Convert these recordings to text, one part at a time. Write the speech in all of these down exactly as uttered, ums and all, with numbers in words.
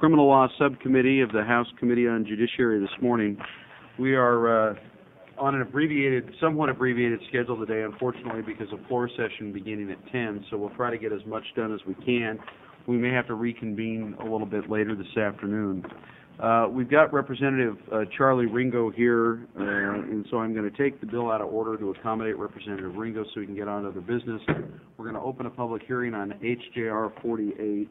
Criminal Law Subcommittee of the House Committee on Judiciary this morning. We are uh, on an abbreviated, somewhat abbreviated schedule today, unfortunately, because of floor session beginning at ten, so we'll try to get as much done as we can. We may have to reconvene a little bit later this afternoon. Uh, we've got Representative uh, Charlie Ringo here, uh, and so I'm going to take the bill out of order to accommodate Representative Ringo so we can get on to other business. We're going to open a public hearing on H J R forty-eight.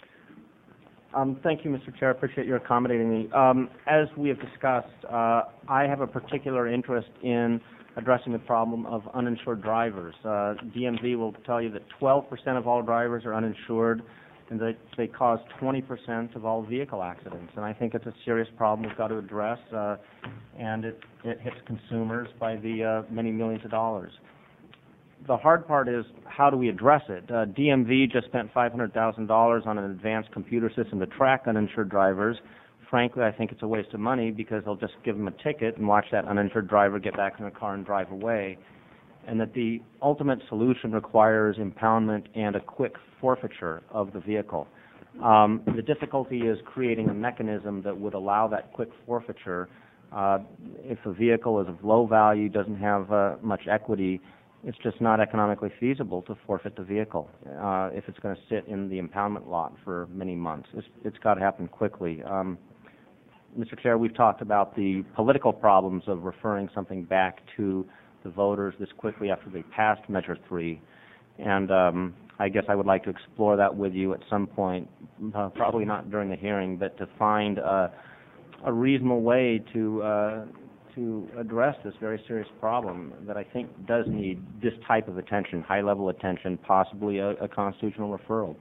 Um, thank you, Mister Chair. I appreciate your accommodating me. Um, as we have discussed, uh, I have a particular interest in addressing the problem of uninsured drivers. Uh, D M V will tell you that twelve percent of all drivers are uninsured, and that they cause twenty percent of all vehicle accidents. And I think it's a serious problem we've got to address, uh, and it, it hits consumers by the uh, many millions of dollars. The hard part is, how do we address it? Uh, D M V just spent five hundred thousand dollars on an advanced computer system to track uninsured drivers. Frankly, I think it's a waste of money because they'll just give them a ticket and watch that uninsured driver get back in the car and drive away. And that the ultimate solution requires impoundment and a quick forfeiture of the vehicle. Um, the difficulty is creating a mechanism that would allow that quick forfeiture. Uh, if a vehicle is of low value, doesn't have uh, much equity, it's just not economically feasible to forfeit the vehicle uh, if it's going to sit in the impoundment lot for many months. It's, it's got to happen quickly. Um, Mister Chair, we've talked about the political problems of referring something back to the voters this quickly after they passed Measure three, and um, I guess I would like to explore that with you at some point, uh, probably not during the hearing, but to find uh, a reasonable way to uh, to address this very serious problem that I think does need this type of attention, high-level attention, possibly a, a constitutional referral.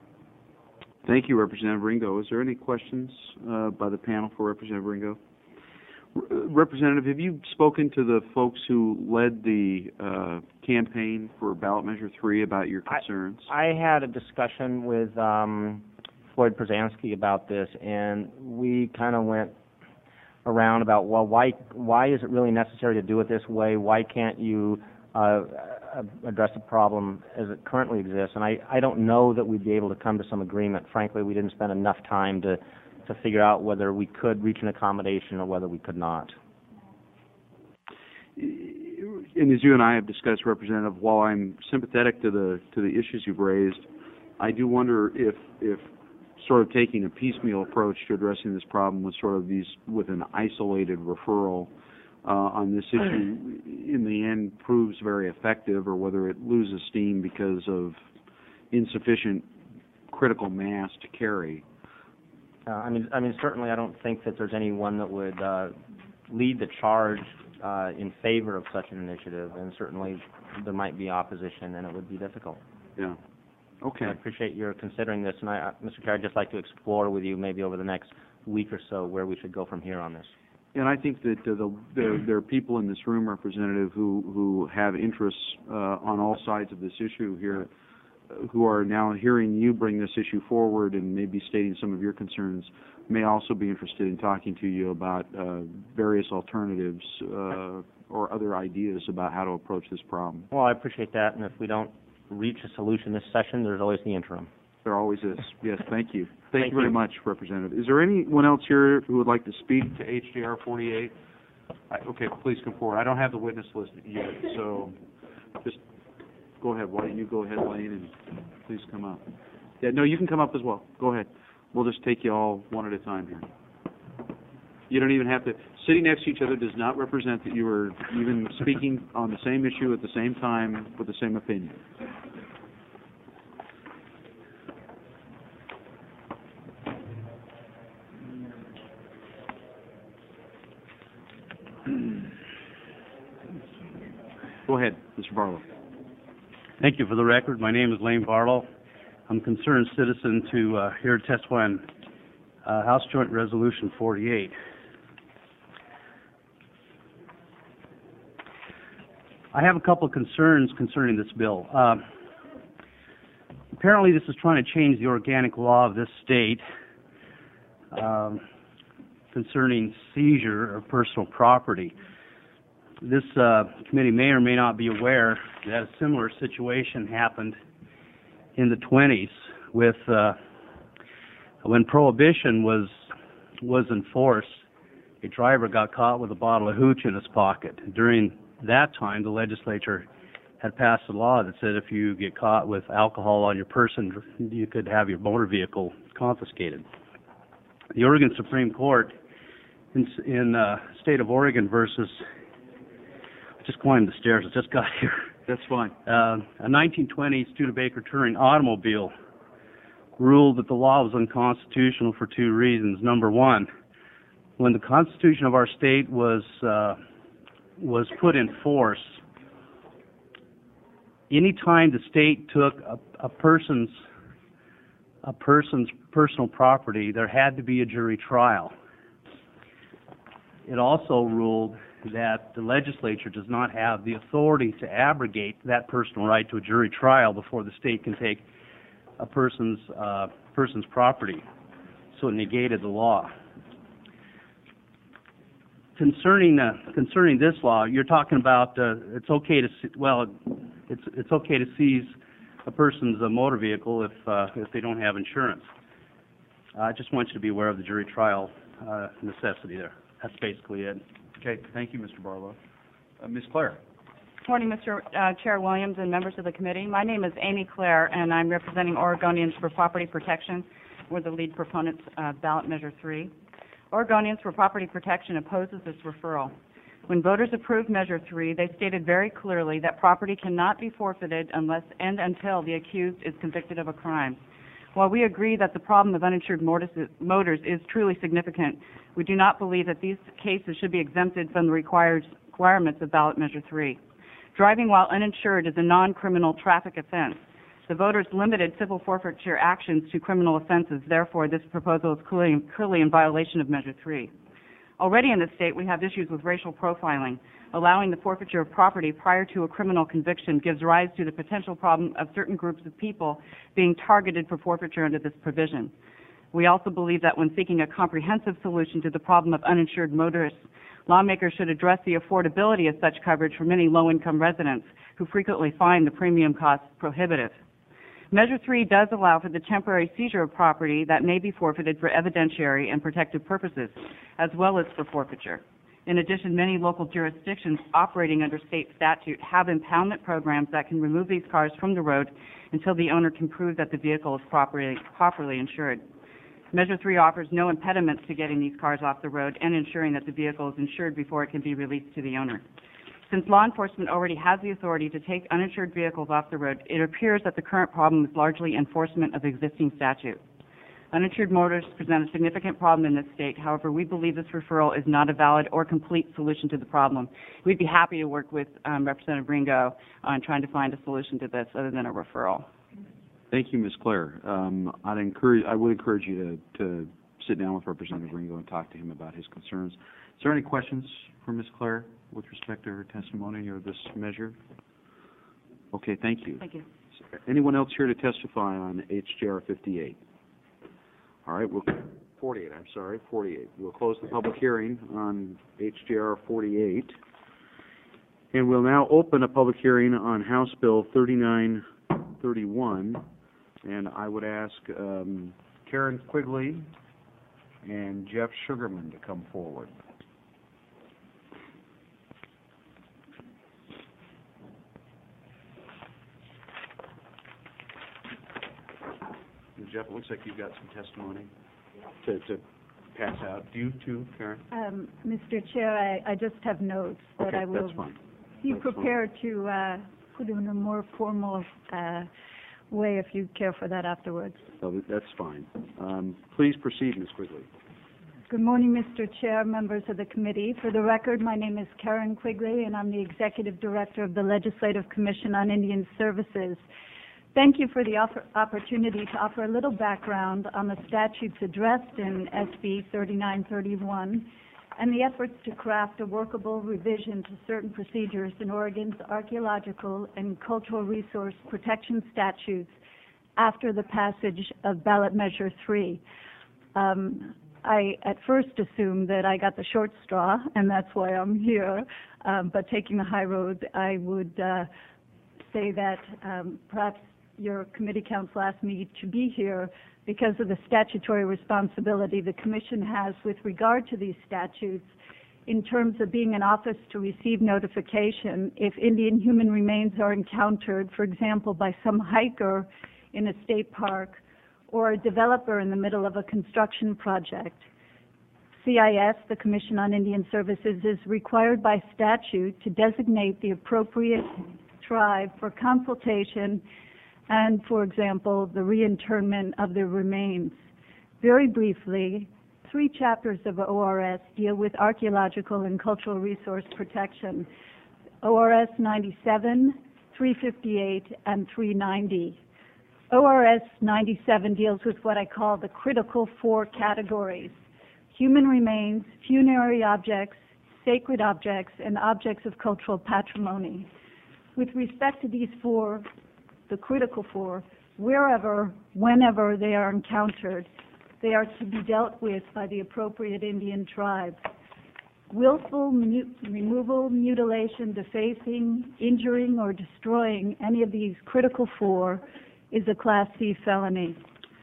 Thank you, Representative Ringo. Is there any questions uh, by the panel for Representative Ringo? R- Representative, have you spoken to the folks who led the uh, campaign for ballot measure three about your concerns? I, I had a discussion with um, Floyd Przansky about this, and we kind of went around about, well, why why is it really necessary to do it this way? Why can't you uh, address the problem as it currently exists? And I, I don't know that we'd be able to come to some agreement. Frankly, we didn't spend enough time to, to figure out whether we could reach an accommodation or whether we could not. And as you and I have discussed, Representative, while I'm sympathetic to the to the issues you've raised, I do wonder if if sort of taking a piecemeal approach to addressing this problem with sort of these with an isolated referral uh, on this issue in the end proves very effective, or whether it loses steam because of insufficient critical mass to carry. Uh, I mean, I mean, certainly, I don't think that there's anyone that would uh, lead the charge uh, in favor of such an initiative, and certainly there might be opposition, and it would be difficult. Yeah. Okay. I appreciate your considering this, and I, uh, Mister Chair, I'd just like to explore with you maybe over the next week or so where we should go from here on this. And I think that uh, the, there, there are people in this room, Representative, who, who have interests uh, on all sides of this issue here, uh, who are now hearing you bring this issue forward and maybe stating some of your concerns, may also be interested in talking to you about uh, various alternatives uh, or other ideas about how to approach this problem. Well, I appreciate that, and if we don't reach a solution this session, there's always the interim. There always is. Yes, thank you. Thank, Thank you very you. much, Representative. Is there anyone else here who would like to speak to H J R forty-eight? I, okay, please come forward. I don't have the witness list yet, so just go ahead. Why don't you go ahead, Lane, and please come up. Yeah, no, you can come up as well. Go ahead. We'll just take you all one at a time here. You don't even have to. Sitting next to each other does not represent that you are even speaking on the same issue at the same time with the same opinion. Go ahead, Mister Barlow. Thank you. For the record, my name is Lane Barlow. I'm a concerned citizen to uh, here to testify on uh, House Joint Resolution forty-eight. I have a couple of concerns concerning this bill. Uh, apparently, this is trying to change the organic law of this state um, concerning seizure of personal property. This uh, committee may or may not be aware that a similar situation happened in the twenties with uh, When Prohibition was was in force, a driver got caught with a bottle of hooch in his pocket. During that time, the legislature had passed a law that said if you get caught with alcohol on your person, you could have your motor vehicle confiscated. The Oregon Supreme Court in, in uh, state of Oregon versus, just climbed the stairs, I just got here. That's fine. Uh, a nineteen twenty Studebaker Touring automobile ruled that the law was unconstitutional for two reasons. Number one, when the Constitution of our state was uh, was put in force, any time the state took a, a person's a person's personal property, there had to be a jury trial. It also ruled that the legislature does not have the authority to abrogate that personal right to a jury trial before the state can take a person's uh, person's property. So it negated the law. Concerning uh, concerning this law, you're talking about uh, it's okay to se- well, it's it's okay to seize a person's uh, motor vehicle if uh, if they don't have insurance. I just want you to be aware of the jury trial uh, necessity there. That's basically it. Okay, thank you, Mister Barlow. Uh, Miz Clare. Morning, Mister Uh, Chair Williams and members of the committee. My name is Amy Clare, and I'm representing Oregonians for Property Protection. We're the lead proponents of ballot measure three. Oregonians for Property Protection opposes this referral. When voters approved measure three, they stated very clearly that property cannot be forfeited unless and until the accused is convicted of a crime. While we agree that the problem of uninsured motors is truly significant, we do not believe that these cases should be exempted from the required requirements of ballot measure three. Driving while uninsured is a non-criminal traffic offense. The voters limited civil forfeiture actions to criminal offenses. Therefore, this proposal is clearly, clearly in violation of measure three. Already in the state, we have issues with racial profiling. Allowing the forfeiture of property prior to a criminal conviction gives rise to the potential problem of certain groups of people being targeted for forfeiture under this provision. We also believe that when seeking a comprehensive solution to the problem of uninsured motorists, lawmakers should address the affordability of such coverage for many low-income residents who frequently find the premium costs prohibitive. Measure three does allow for the temporary seizure of property that may be forfeited for evidentiary and protective purposes, as well as for forfeiture. In addition, many local jurisdictions operating under state statute have impoundment programs that can remove these cars from the road until the owner can prove that the vehicle is properly, properly insured. Measure three offers no impediments to getting these cars off the road and ensuring that the vehicle is insured before it can be released to the owner. Since law enforcement already has the authority to take uninsured vehicles off the road, it appears that the current problem is largely enforcement of existing statute. Uninsured motorists present a significant problem in this state. However, we believe this referral is not a valid or complete solution to the problem. We'd be happy to work with um, Representative Ringo on trying to find a solution to this other than a referral. Thank you, Miz Clare. Um, I'd encourage, I would encourage you to, to sit down with Representative Ringo and talk to him about his concerns. Is there any questions for Miz Clare with respect to her testimony or this measure? Okay, thank you. Thank you. Anyone else here to testify on H J R fifty-eight? All right, we'll, forty-eight, I'm sorry, forty-eight. We'll close the public hearing on H J R forty-eight. And we'll now open a public hearing on House Bill thirty-nine thirty-one. And I would ask um, Karen Quigley and Jeff Sugarman to come forward. Jeff, it looks like you've got some testimony to, to pass out. Do you too, Karen? Um, Mister Chair, I, I just have notes that Okay, I will that's fine. be That's prepared to uh, put in a more formal uh, way if you care for that afterwards. So that's fine. Um, please proceed, Miz Quigley. Good morning, Mister Chair, members of the committee. For the record, my name is Karen Quigley, and I'm the Executive Director of the Legislative Commission on Indian Services. Thank you for the offer, opportunity to offer a little background on the statutes addressed in S B thirty-nine thirty-one and the efforts to craft a workable revision to certain procedures in Oregon's archaeological and cultural resource protection statutes after the passage of ballot measure three. Um, I at first assumed that I got the short straw, and that's why I'm here, um, but taking the high road, I would uh, say that um, perhaps your committee council asked me to be here because of the statutory responsibility the Commission has with regard to these statutes in terms of being an office to receive notification if Indian human remains are encountered, for example, by some hiker in a state park or a developer in the middle of a construction project. C I S, the Commission on Indian Services, is required by statute to designate the appropriate tribe for consultation and, for example, the reinternment of their remains. Very briefly, three chapters of O R S deal with archaeological and cultural resource protection. O R S ninety-seven, three fifty-eight, and three ninety. O R S ninety-seven deals with what I call the critical four categories: human remains, funerary objects, sacred objects, and objects of cultural patrimony. With respect to these four, the critical four, wherever, whenever they are encountered, they are to be dealt with by the appropriate Indian tribe. Willful mu removal, mutilation, defacing, injuring, or destroying any of these critical four is a Class C felony.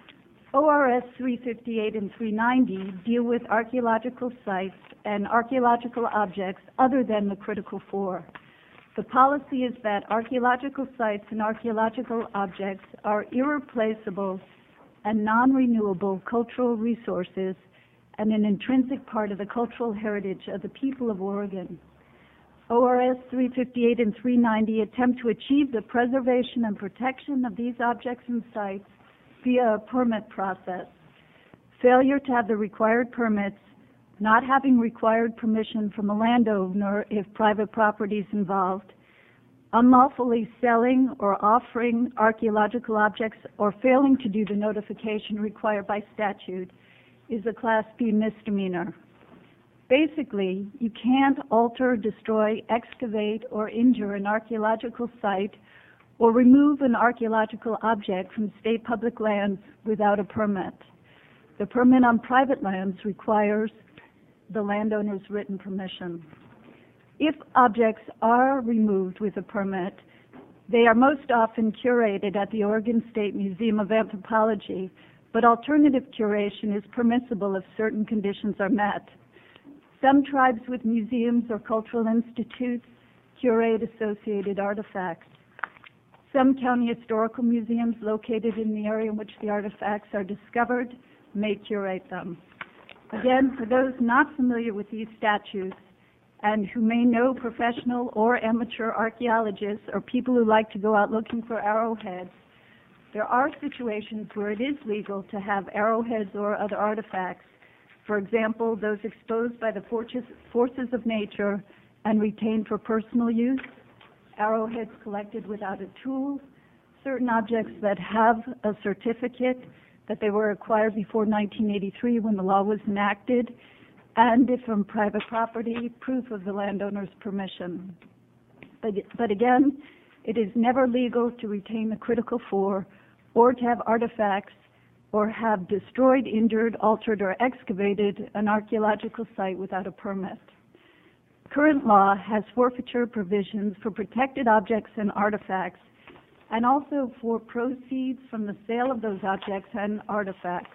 O R S three fifty-eight and three ninety deal with archaeological sites and archaeological objects other than the critical four. The policy is that archaeological sites and archaeological objects are irreplaceable and non-renewable cultural resources and an intrinsic part of the cultural heritage of the people of Oregon. O R S three fifty-eight and three ninety attempt to achieve the preservation and protection of these objects and sites via a permit process. Failure to have the required permits, not having required permission from a landowner if private property is involved, unlawfully selling or offering archaeological objects, or failing to do the notification required by statute is a Class B misdemeanor. Basically, you can't alter, destroy, excavate, or injure an archaeological site or remove an archaeological object from state public lands without a permit. The permit on private lands requires the landowner's written permission. If objects are removed with a permit, they are most often curated at the Oregon State Museum of Anthropology, but alternative curation is permissible if certain conditions are met. Some tribes with museums or cultural institutes curate associated artifacts. Some county historical museums located in the area in which the artifacts are discovered may curate them. Again, for those not familiar with these statutes and who may know professional or amateur archaeologists or people who like to go out looking for arrowheads, there are situations where it is legal to have arrowheads or other artifacts. For example, those exposed by the forces, forces of nature and retained for personal use, arrowheads collected without a tool, certain objects that have a certificate that they were acquired before nineteen eighty-three when the law was enacted, and if from private property, proof of the landowner's permission. But, but again, it is never legal to retain the critical four or to have artifacts or have destroyed, injured, altered, or excavated an archaeological site without a permit. Current law has forfeiture provisions for protected objects and artifacts, and also for proceeds from the sale of those objects and artifacts,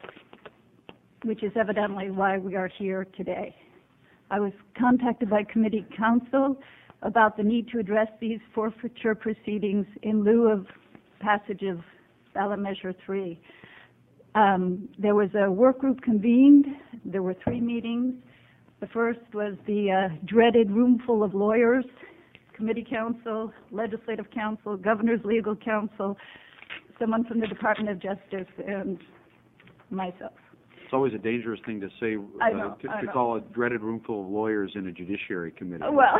which is evidently why we are here today. I was contacted by committee counsel about the need to address these forfeiture proceedings in lieu of passage of ballot measure three. Um, there was a work group convened. There were three meetings. The first was the uh, dreaded room full of lawyers, committee counsel, legislative counsel, governor's legal counsel, someone from the Department of Justice, and myself. It's always a dangerous thing to say, I uh, know, to, I to know. call a dreaded room full of lawyers in a judiciary committee. Well,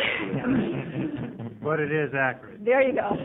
But it is accurate. there you go.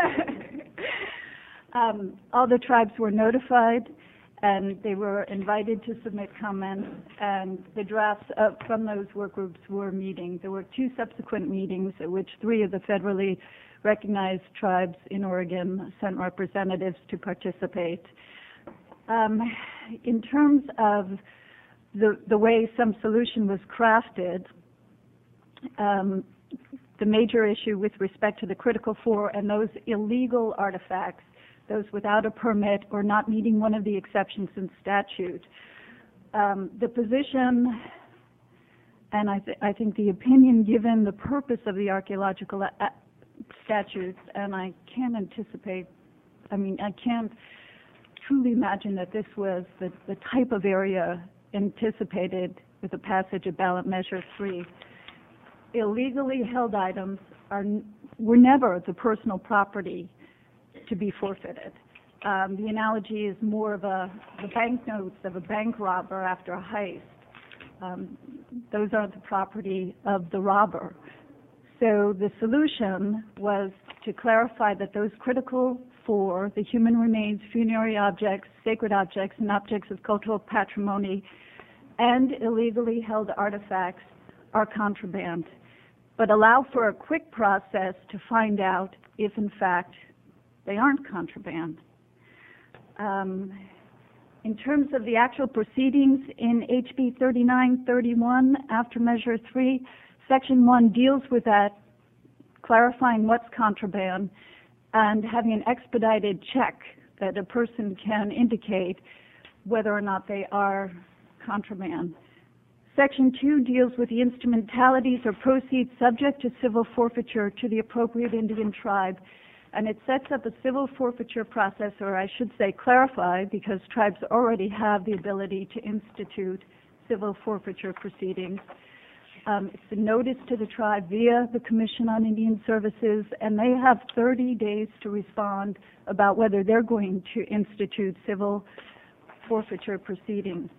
um, all the tribes were notified, and they were invited to submit comments, and the drafts uh, from those work groups were meeting. There were two subsequent meetings at which three of the federally recognized tribes in Oregon sent representatives to participate. Um, in terms of the, the way some solution was crafted, um, the major issue with respect to the critical four and those illegal artifacts those without a permit or not meeting one of the exceptions in statute. Um, the position, and I, th I think the opinion given the purpose of the archaeological a statutes, and I can't anticipate, I mean, I can't truly imagine that this was the, the type of area anticipated with the passage of ballot measure three. Illegally held items are, were never the personal property to be forfeited. Um, the analogy is more of a, the banknotes of a bank robber after a heist. Um, those aren't the property of the robber. So the solution was to clarify that those critical for the human remains, funerary objects, sacred objects, and objects of cultural patrimony and illegally held artifacts are contraband, but allow for a quick process to find out if, in fact, they aren't contraband. Um, in terms of the actual proceedings in H B thirty-nine thirty-one, after Measure three, Section one deals with that, clarifying what's contraband and having an expedited check that a person can indicate whether or not they are contraband. Section two deals with the instrumentalities or proceeds subject to civil forfeiture to the appropriate Indian tribe, and it sets up a civil forfeiture process, or I should say clarify, because tribes already have the ability to institute civil forfeiture proceedings. Um, it's a notice to the tribe via the Commission on Indian Services, and they have thirty days to respond about whether they're going to institute civil forfeiture proceedings.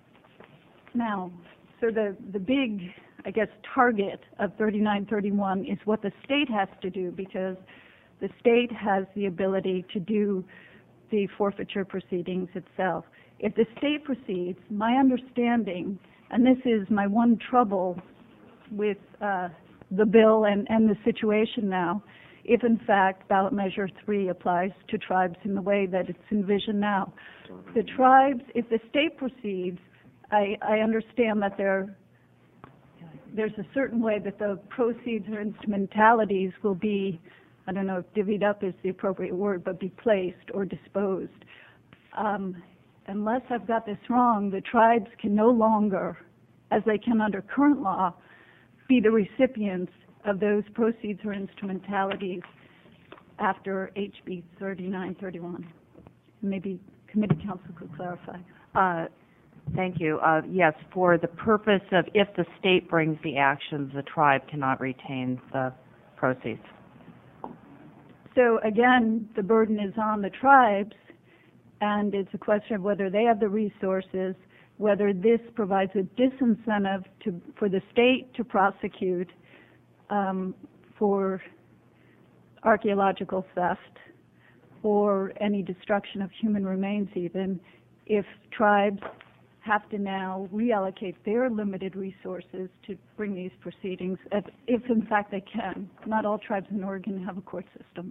Now, so the, the big, I guess, target of thirty-nine thirty-one is what the state has to do, because the state has the ability to do the forfeiture proceedings itself. If the state proceeds, my understanding, and this is my one trouble with uh, the bill and, and the situation now, if in fact ballot measure three applies to tribes in the way that it's envisioned now. The tribes, if the state proceeds, I, I understand that there, there's a certain way that the proceeds or instrumentalities will be, I don't know if divvied up is the appropriate word, but be placed or disposed. Um, unless I've got this wrong, the tribes can no longer, as they can under current law, be the recipients of those proceeds or instrumentalities after H B thirty-nine thirty-one. Maybe committee counsel could clarify. Uh, thank you. Uh, yes, for the purpose of if the state brings the actions, the tribe cannot retain the proceeds. So again, the burden is on the tribes, and it's a question of whether they have the resources, whether this provides a disincentive to, for the state to prosecute um, for archaeological theft or any destruction of human remains even, if tribes have to now reallocate their limited resources to bring these proceedings, if, if in fact they can. Not all tribes in Oregon have a court system.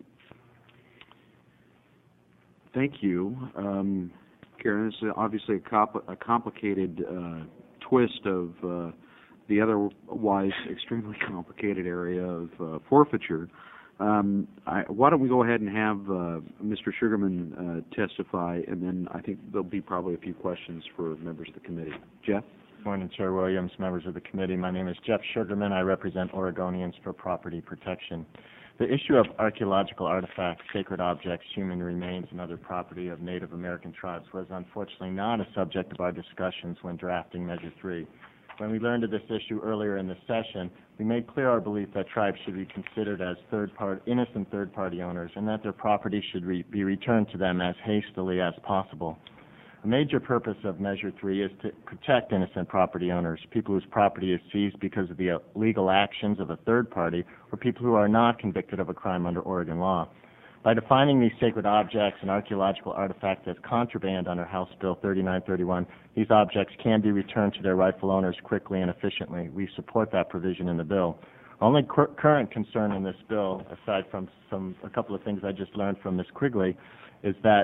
Thank you. Um, Karen, this is obviously a, comp a complicated uh, twist of uh, the otherwise extremely complicated area of uh, forfeiture. Um, I, why don't we go ahead and have uh, Mister Sugarman uh, testify, and then I think there'll be probably a few questions for members of the committee. Jeff? Good morning, Chair Williams, members of the committee. My name is Jeff Sugarman. I represent Oregonians for Property Protection. The issue of archaeological artifacts, sacred objects, human remains, and other property of Native American tribes was unfortunately not a subject of our discussions when drafting Measure three. When we learned of this issue earlier in the session, we made clear our belief that tribes should be considered as third-party, innocent third-party owners, and that their property should re be returned to them as hastily as possible. A major purpose of Measure three is to protect innocent property owners, people whose property is seized because of the illegal actions of a third party, or people who are not convicted of a crime under Oregon law. By defining these sacred objects and archaeological artifacts as contraband under House Bill thirty-nine thirty-one, these objects can be returned to their rightful owners quickly and efficiently. We support that provision in the bill. Only cur current concern in this bill, aside from some a couple of things I just learned from Miz Quigley, is that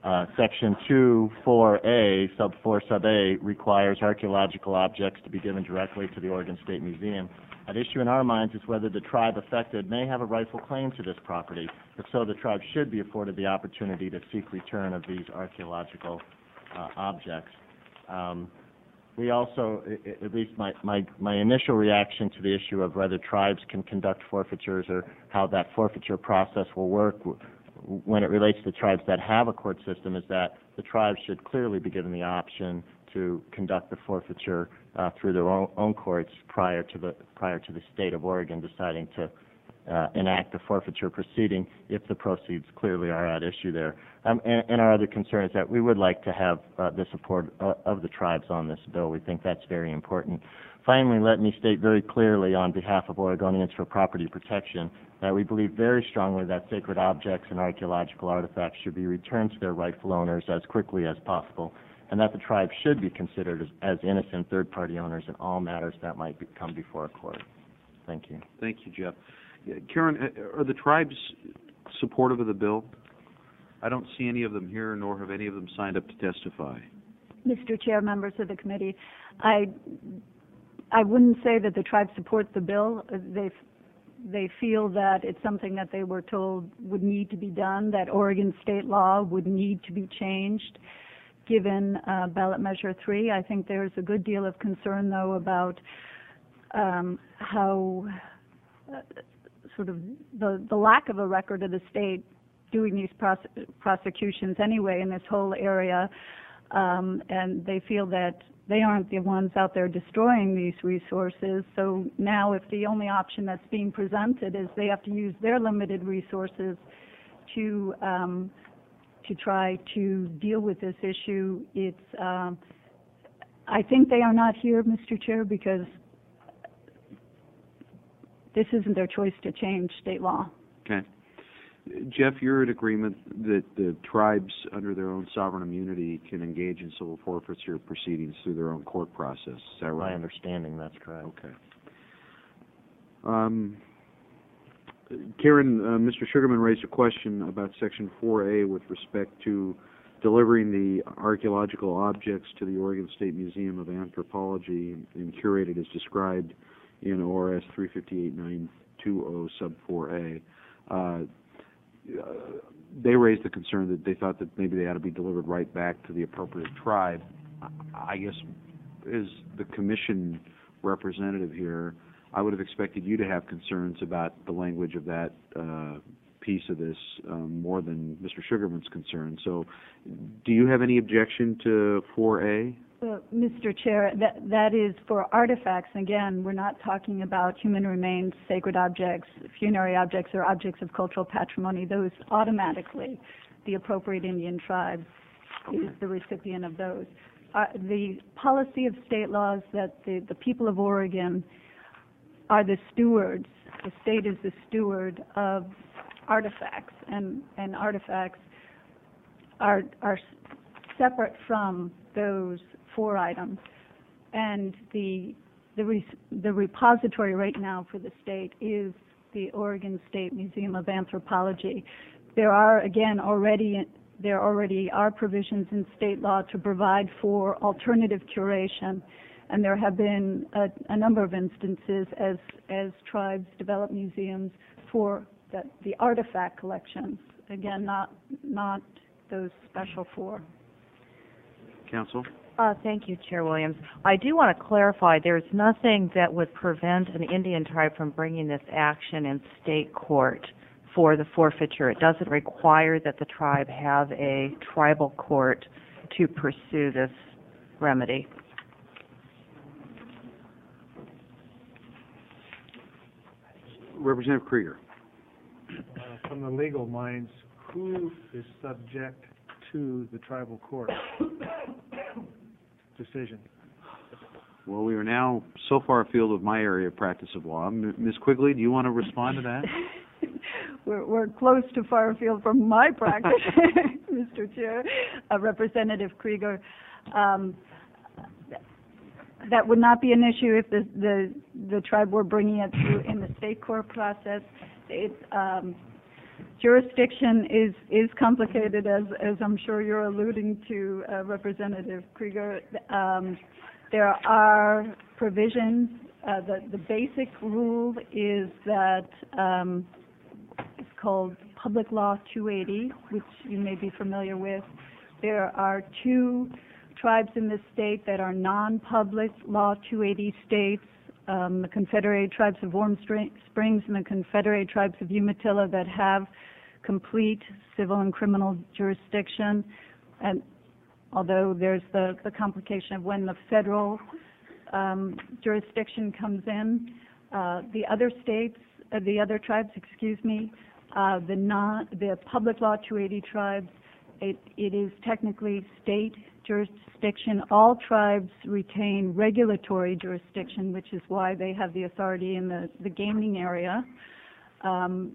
Uh, Section two, four A, sub four, sub A, requires archaeological objects to be given directly to the Oregon State Museum. At issue in our minds is whether the tribe affected may have a rightful claim to this property. If so, the tribe should be afforded the opportunity to seek return of these archaeological uh, objects. Um, we also, I- at least my, my, my initial reaction to the issue of whether tribes can conduct forfeitures or how that forfeiture process will work w- when it relates to tribes that have a court system is that the tribes should clearly be given the option to conduct the forfeiture uh, through their own, own courts prior to the prior to the state of Oregon deciding to uh, enact a forfeiture proceeding if the proceeds clearly are at issue there. Um, and, and our other concern is that we would like to have uh, the support uh, of the tribes on this bill. We think that's very important. Finally, let me state very clearly on behalf of Oregonians for Property Protection that we believe very strongly that sacred objects and archaeological artifacts should be returned to their rightful owners as quickly as possible, and that the tribe should be considered as, as innocent third-party owners in all matters that might be, come before a court. Thank you. Thank you, Jeff. Yeah, Karen, uh, are the tribes supportive of the bill? I don't see any of them here, nor have any of them signed up to testify. Mister Chair, members of the committee, I, I wouldn't say that the tribe supports the bill. Uh, They, they feel that it's something that they were told would need to be done, that Oregon state law would need to be changed given uh, ballot measure three. I think there's a good deal of concern, though, about um, how uh, sort of the, the lack of a record of the state doing these prose prosecutions anyway in this whole area, um, and they feel that they aren't the ones out there destroying these resources. So now if the only option that's being presented is they have to use their limited resources to um, to try to deal with this issue, it's um, I think they are not here, Mister Chair, because this isn't their choice to change state law. Okay. Jeff, you're in agreement that the tribes, under their own sovereign immunity, can engage in civil forfeiture proceedings through their own court process. Is that right? My understanding, that's correct. Okay. Um, Karen, uh, Mister Sugarman raised a question about Section four A with respect to delivering the archaeological objects to the Oregon State Museum of Anthropology and curated as described in O R S three fifty-eight nine twenty sub four A. Uh, uh, they raised the concern that they thought that maybe they ought to be delivered right back to the appropriate tribe. I guess, as the commission representative here, I would have expected you to have concerns about the language of that uh, piece of this um, more than Mister Sugarman's concern. So do you have any objection to four A? Well, Mister Chair, that, that is for artifacts. Again, we're not talking about human remains, sacred objects, funerary objects, or objects of cultural patrimony. Those automatically, the appropriate Indian tribe is the recipient of those. Uh, the policy of state laws that the, the people of Oregon are the stewards. The state is the steward of artifacts, and, and artifacts are, are separate from those four items. And the, the, re, the repository right now for the state is the Oregon State Museum of Anthropology. There are, again, already there already are provisions in state law to provide for alternative curation. And there have been a, a number of instances as, as tribes develop museums for the, the artifact collections. Again, not, not those special four. Counsel? Uh, thank you, Chair Williams. I do want to clarify, there's nothing that would prevent an Indian tribe from bringing this action in state court for the forfeiture. It doesn't require that the tribe have a tribal court to pursue this remedy. Representative Krieger. Uh, from the legal minds, who is subject to the tribal court decision? Well, we are now so far afield of my area of practice of law. M- Miz Quigley, do you want to respond to that? we're, we're close to far afield from my practice, Mister Chair. Uh, Representative Krieger, um, that would not be an issue if the, the, the tribe were bringing it through in the state court process. It's, um, jurisdiction is, is complicated, as, as I'm sure you're alluding to, uh, Representative Krieger. Um, there are provisions. Uh, the, the basic rule is that um, it's called Public Law two eighty, which you may be familiar with. There are two tribes in this state that are non-public Law two eighty states, um, the Confederated Tribes of Warm Springs and the Confederated Tribes of Umatilla, that have complete civil and criminal jurisdiction. And although there's the, the complication of when the federal um, jurisdiction comes in, uh, the other states, uh, the other tribes, excuse me, uh, the non, the Public Law two eighty tribes, it, it is technically state jurisdiction. All tribes retain regulatory jurisdiction, which is why they have the authority in the, the gaming area, um,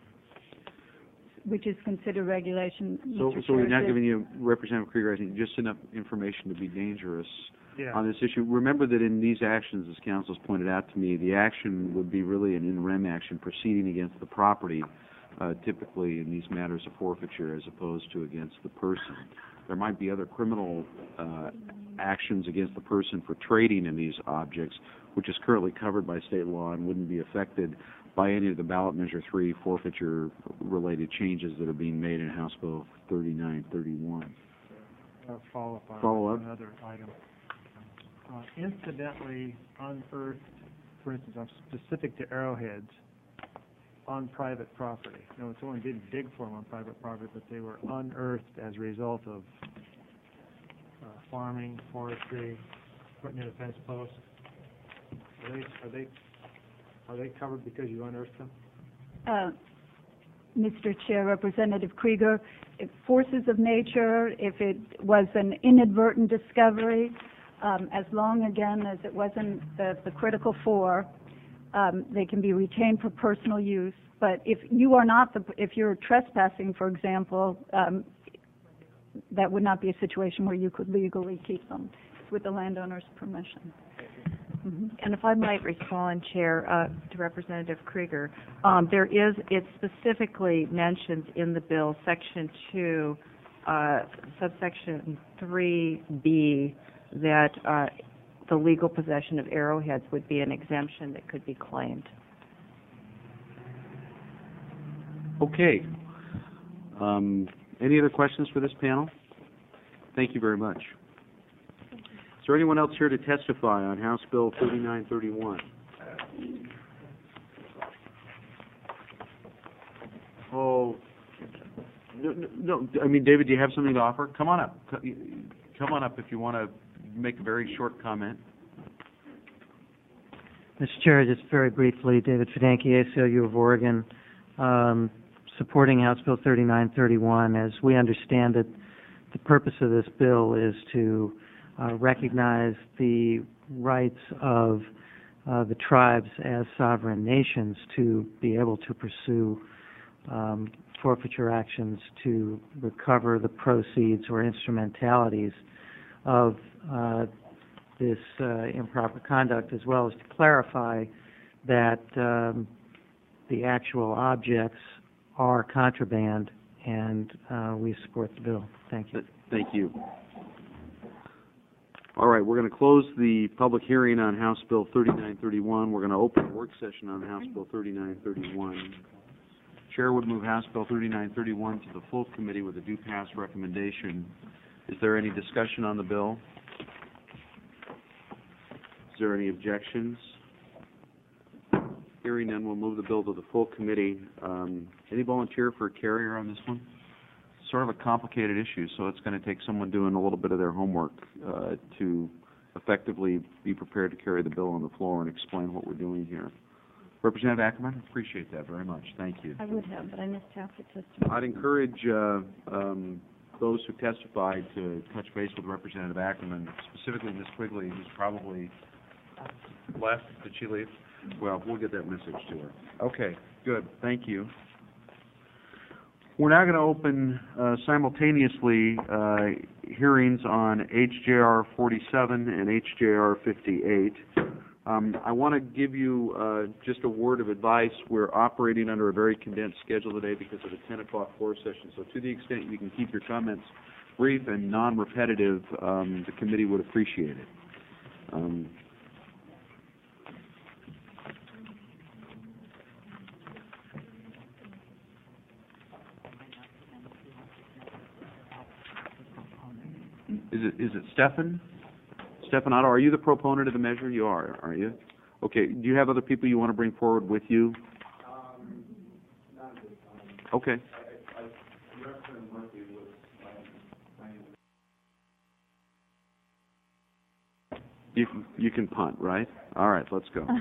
which is considered regulation. So, Mister so we're Chair, not this- giving you, Representative Krieger, I think, just enough information to be dangerous Yeah. on this issue. Remember that in these actions, as council's pointed out to me, the action would be really an in rem action proceeding against the property, uh, typically in these matters of forfeiture, as opposed to against the person. There might be other criminal uh, actions against the person for trading in these objects, which is currently covered by state law and wouldn't be affected by any of the ballot measure three forfeiture-related changes that are being made in House Bill thirty-nine thirty-one. Uh, follow up on Follow up. another item. Uh, incidentally unearthed, for instance, I'm specific to arrowheads on private property. You know, someone didn't dig for them on private property, but they were unearthed as a result of uh, farming, forestry, putting in a fence post. Are they, are they, are they covered because you unearthed them? Uh, Mister Chair, Representative Krieger, if forces of nature, if it was an inadvertent discovery, um, as long, again, as it wasn't the, the critical four, um, they can be retained for personal use. But if you are not the, if you're trespassing, for example, um, that would not be a situation where you could legally keep them with the landowner's permission. Mm-hmm. And if I might respond, Chair, uh, to Representative Krieger, um, there is, it specifically mentions in the bill, Section two, uh, subsection three B, that uh, the legal possession of arrowheads would be an exemption that could be claimed. Okay. Um, any other questions for this panel? Thank you very much. Is there anyone else here to testify on House Bill thirty-nine thirty-one? Oh, no, no, no, I mean, David, do you have something to offer? Come on up. Co- Come on up if you want to make a very short comment. Mister Chair, just very briefly, David Fidanki, A C L U of Oregon, um, supporting House Bill thirty-nine thirty-one. As we understand it, the purpose of this bill is to uh, recognize the rights of uh, the tribes as sovereign nations to be able to pursue um, forfeiture actions to recover the proceeds or instrumentalities of uh, this uh, improper conduct, as well as to clarify that um, the actual objects are contraband, and uh, we support the bill. Thank you. Thank you. All right, we're going to close the public hearing on House Bill thirty-nine thirty-one. We're going to open a work session on House Bill thirty-nine thirty-one. Chair would move House Bill thirty-nine thirty-one to the full committee with a due pass recommendation. Is there any discussion on the bill? Is there any objections? Hearing none, we'll move the bill to the full committee. Um, any volunteer for a carrier on this one? Sort of a complicated issue, so it's going to take someone doing a little bit of their homework uh, to effectively be prepared to carry the bill on the floor and explain what we're doing here. Representative Ackerman, appreciate that very much. Thank you. I would have, but I missed half the testimony. I'd encourage uh, um, those who testified to touch base with Representative Ackerman, specifically Miz Quigley, who's probably left. Did she leave? Well, we'll get that message to her. Okay, good. Thank you. We're now going to open uh, simultaneously uh, hearings on H J R forty-seven and H J R fifty-eight. Um, I want to give you uh, just a word of advice. We're operating under a very condensed schedule today because of the ten o'clock floor session. So to the extent you can keep your comments brief and non-repetitive, um, the committee would appreciate it. Um, Is it, is it Stefan? Stefan Otto, are you the proponent of the measure? You are, are you? Okay, do you have other people you want to bring forward with you? Um, not at this time. Okay. I, I, Representative Murphy was, uh, you, can, you can punt, right? All right, let's go.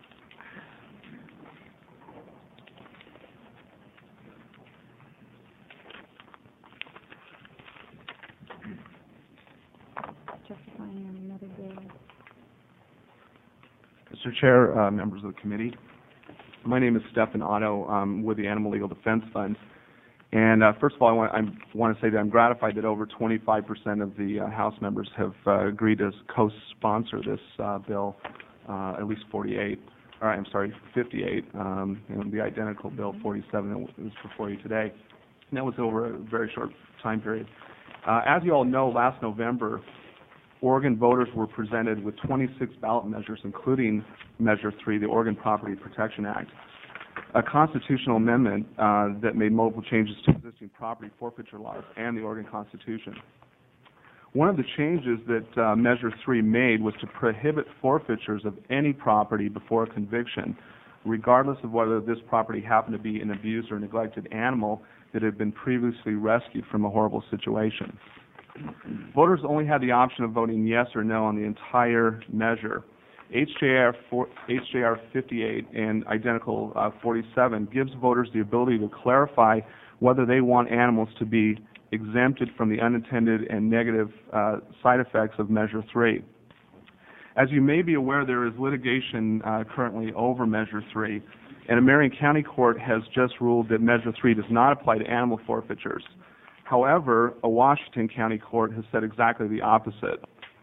Mister Chair, uh, members of the committee, my name is Stefan Otto. I'm with the Animal Legal Defense Fund. And uh, first of all, I want, I want to say that I'm gratified that over twenty-five percent of the uh, House members have uh, agreed to co-sponsor this uh, bill, uh, at least forty-eight, or I'm sorry, fifty-eight, um, and the identical bill forty-seven that was before you today. And that was over a very short time period. Uh, as you all know, last November, Oregon voters were presented with twenty-six ballot measures, including Measure three, the Oregon Property Protection Act, a constitutional amendment uh, that made multiple changes to existing property forfeiture laws and the Oregon Constitution. One of the changes that uh, Measure three made was to prohibit forfeitures of any property before a conviction, regardless of whether this property happened to be an abused or neglected animal that had been previously rescued from a horrible situation. Voters only had the option of voting yes or no on the entire measure. H J R fifty-eight and identical uh, forty-seven gives voters the ability to clarify whether they want animals to be exempted from the unintended and negative uh, side effects of Measure three. As you may be aware, there is litigation uh, currently over Measure three, and a Marion County court has just ruled that Measure three does not apply to animal forfeitures. However, a Washington County court has said exactly the opposite.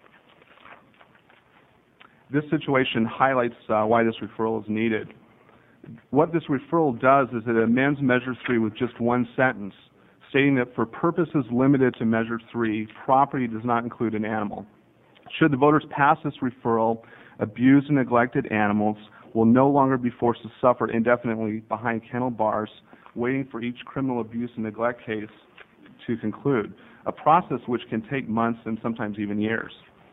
This situation highlights uh, why this referral is needed. What this referral does is it amends Measure three with just one sentence, stating that for purposes limited to Measure three, property does not include an animal. Should the voters pass this referral, abused and neglected animals will no longer be forced to suffer indefinitely behind kennel bars, waiting for each criminal abuse and neglect case to conclude, a process which can take months and sometimes even years.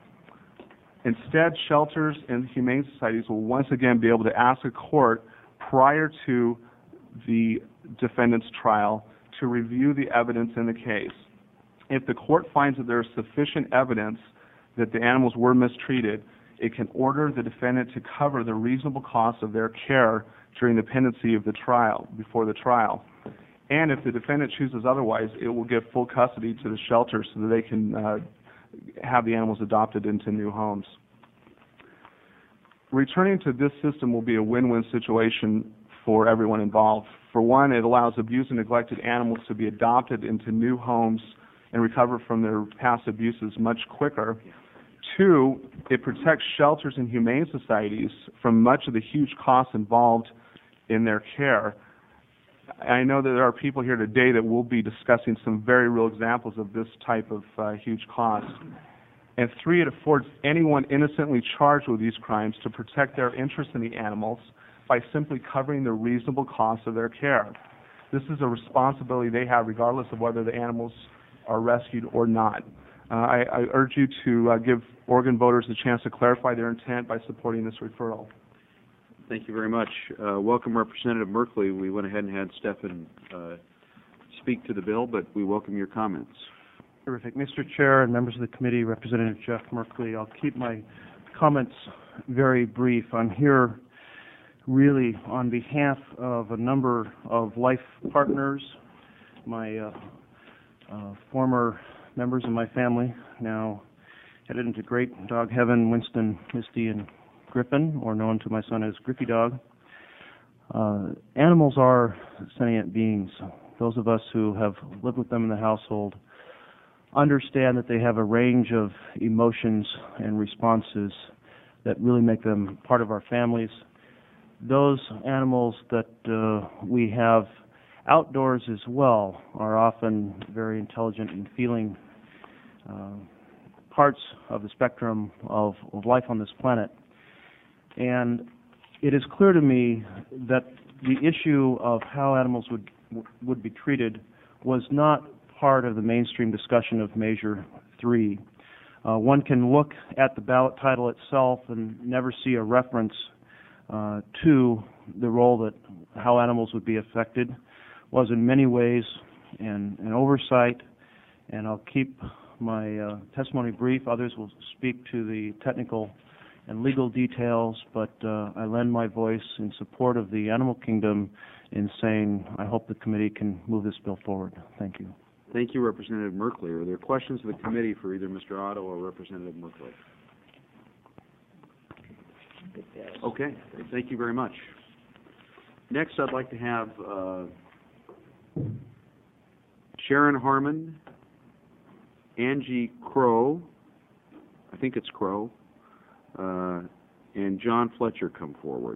Instead, shelters and humane societies will once again be able to ask a court prior to the defendant's trial to review the evidence in the case. If the court finds that there is sufficient evidence that the animals were mistreated, it can order the defendant to cover the reasonable cost of their care during the pendency of the trial, before the trial. And if the defendant chooses otherwise, it will give full custody to the shelter so that they can uh, have the animals adopted into new homes. Returning to this system will be a win-win situation for everyone involved. For one, it allows abused and neglected animals to be adopted into new homes and recover from their past abuses much quicker. Two, it protects shelters and humane societies from much of the huge costs involved in their care. I know that there are people here today that will be discussing some very real examples of this type of uh, huge cost. And three, it affords anyone innocently charged with these crimes to protect their interest in the animals by simply covering the reasonable cost of their care. This is a responsibility they have regardless of whether the animals are rescued or not. Uh, I, I urge you to uh, give Oregon voters a chance to clarify their intent by supporting this referral. Thank you very much. Uh, welcome, Representative Merkley. We went ahead and had Stefan uh, speak to the bill, but we welcome your comments. Terrific. Mister Chair and members of the committee, Representative Jeff Merkley, I'll keep my comments very brief. I'm here really on behalf of a number of life partners, my uh, uh, former members of my family, now headed into great dog heaven, Winston, Misty, and Griffin, or known to my son as Griffey Dog. Uh, animals are sentient beings. Those of us who have lived with them in the household understand that they have a range of emotions and responses that really make them part of our families. Those animals that uh, we have outdoors as well are often very intelligent and feeling uh, parts of the spectrum of, of life on this planet. And it is clear to me that the issue of how animals would would be treated was not part of the mainstream discussion of Measure three. Uh, one can look at the ballot title itself and never see a reference uh, to the role that how animals would be affected. Was in many ways an, an oversight, and I'll keep my uh, testimony brief. Others will speak to the technical and legal details, but uh, I lend my voice in support of the animal kingdom in saying I hope the committee can move this bill forward. Thank you. Thank you, Representative Merkley. Are there questions of the committee for either Mister Otto or Representative Merkley? Okay, thank you very much. Next, I'd like to have uh, Sharon Harmon, Angie Crow, I think it's Crow, uh, and John Fletcher come forward.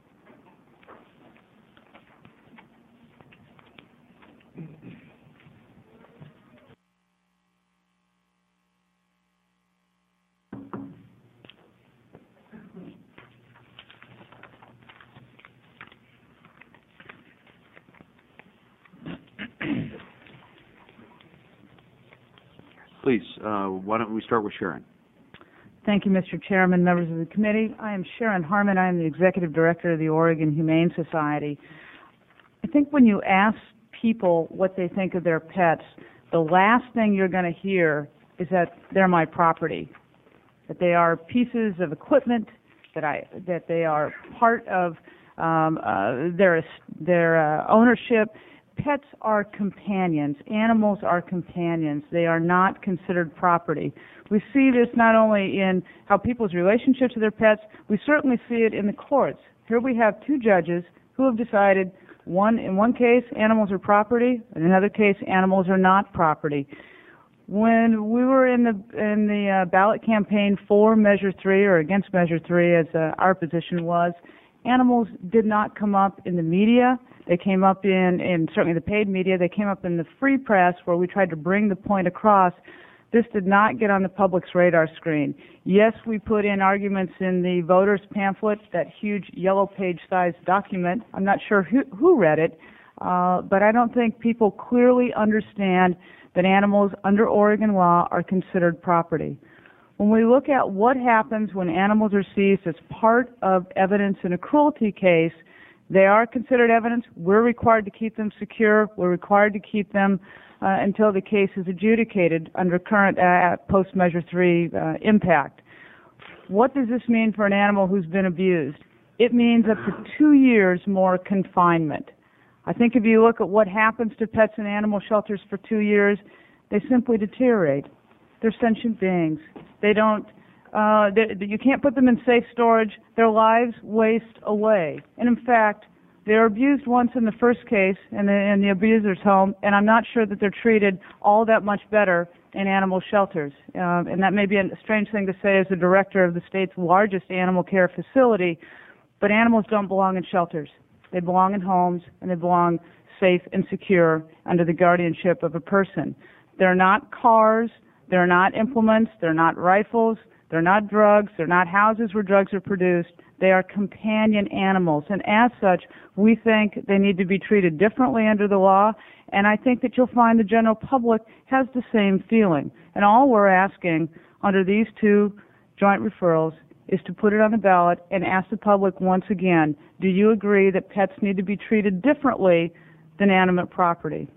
Please, uh, why don't we start with Sharon? Thank you, Mister Chairman, members of the committee. I am Sharon Harmon. I am the Executive Director of the Oregon Humane Society. I think when you ask people what they think of their pets, the last thing you're going to hear is that they're my property, that they are pieces of equipment, that I that they are part of um, uh, their their uh, ownership. Pets are companions. Animals are companions. They are not considered property. We see this not only in how people's relationships to their pets, we certainly see it in the courts. Here we have two judges who have decided, one in one case, animals are property, in another case, animals are not property. When we were in the in the uh, ballot campaign for Measure three or against Measure three, as uh, our position was, animals did not come up in the media. They came up in, in certainly the paid media. They came up in the free press where we tried to bring the point across. This did not get on the public's radar screen. Yes, we put in arguments in the voters' pamphlet, that huge yellow page-sized document. I'm not sure who, who read it, uh, but I don't think people clearly understand that animals under Oregon law are considered property. When we look at what happens when animals are seized as part of evidence in a cruelty case, they are considered evidence. We're required to keep them secure. We're required to keep them uh, until the case is adjudicated under current uh, post-Measure three uh, impact. What does this mean for an animal who's been abused? It means up to two years more confinement. I think if you look at what happens to pets in animal shelters for two years, they simply deteriorate. They're sentient beings. They don't Uh, they, you can't put them in safe storage. Their lives waste away. And in fact, they're abused once in the first case in the, in the abuser's home, and I'm not sure that they're treated all that much better in animal shelters. Um, and that may be a strange thing to say as the director of the state's largest animal care facility, but animals don't belong in shelters. They belong in homes, and they belong safe and secure under the guardianship of a person. They're not cars. They're not implements. They're not rifles. They're not drugs. They're not houses where drugs are produced. They are companion animals. And as such, we think they need to be treated differently under the law. And I think that you'll find the general public has the same feeling. And all we're asking under these two joint referrals is to put it on the ballot and ask the public once again, do you agree that pets need to be treated differently than animate property?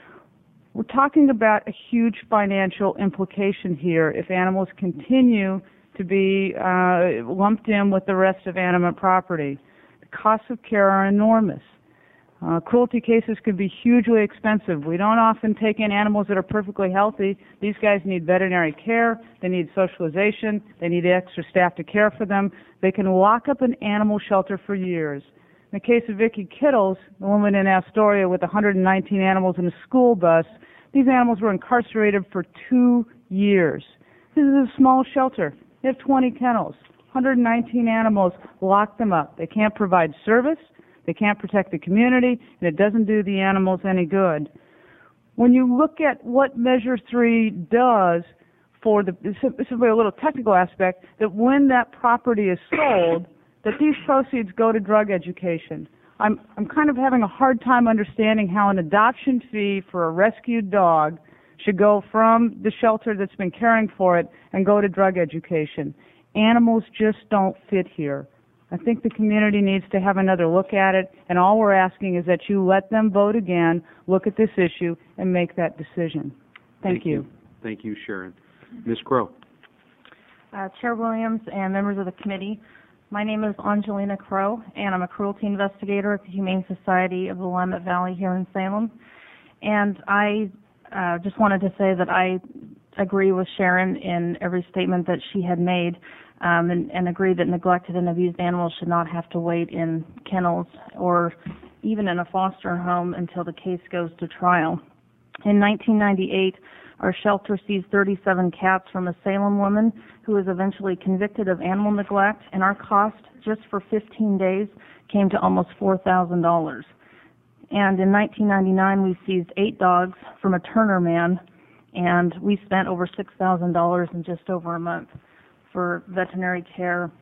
We're talking about a huge financial implication here if animals continue to be uh, lumped in with the rest of animate property. The costs of care are enormous. Uh, cruelty cases can be hugely expensive. We don't often take in animals that are perfectly healthy. These guys need veterinary care. They need socialization. They need extra staff to care for them. They can lock up an animal shelter for years. In the case of Vicki Kittles, the woman in Astoria with one hundred nineteen animals in a school bus, these animals were incarcerated for two years. This is a small shelter. They have twenty kennels. one hundred nineteen animals, lock them up. They can't provide service, they can't protect the community, and it doesn't do the animals any good. When you look at what Measure three does for the, this is a little technical aspect, that when that property is sold, that these proceeds go to drug education. I'm, I'm kind of having a hard time understanding how an adoption fee for a rescued dog should go from the shelter that's been caring for it and go to drug education. Animals just don't fit here. I think the community needs to have another look at it, and all we're asking is that you let them vote again, look at this issue, and make that decision. Thank, Thank you. Thank you, Sharon. Miz Crow. Uh, Chair Williams and members of the committee, my name is Angelina Crow, and I'm a cruelty investigator at the Humane Society of the Willamette Valley here in Salem. And I uh, just wanted to say that I agree with Sharon in every statement that she had made, um, and, and agree that neglected and abused animals should not have to wait in kennels or even in a foster home until the case goes to trial. In nineteen ninety-eight, our shelter seized thirty-seven cats from a Salem woman who was eventually convicted of animal neglect, and our cost just for fifteen days came to almost four thousand dollars. And in nineteen ninety-nine, we seized eight dogs from a Turner man, and we spent over six thousand dollars in just over a month for veterinary care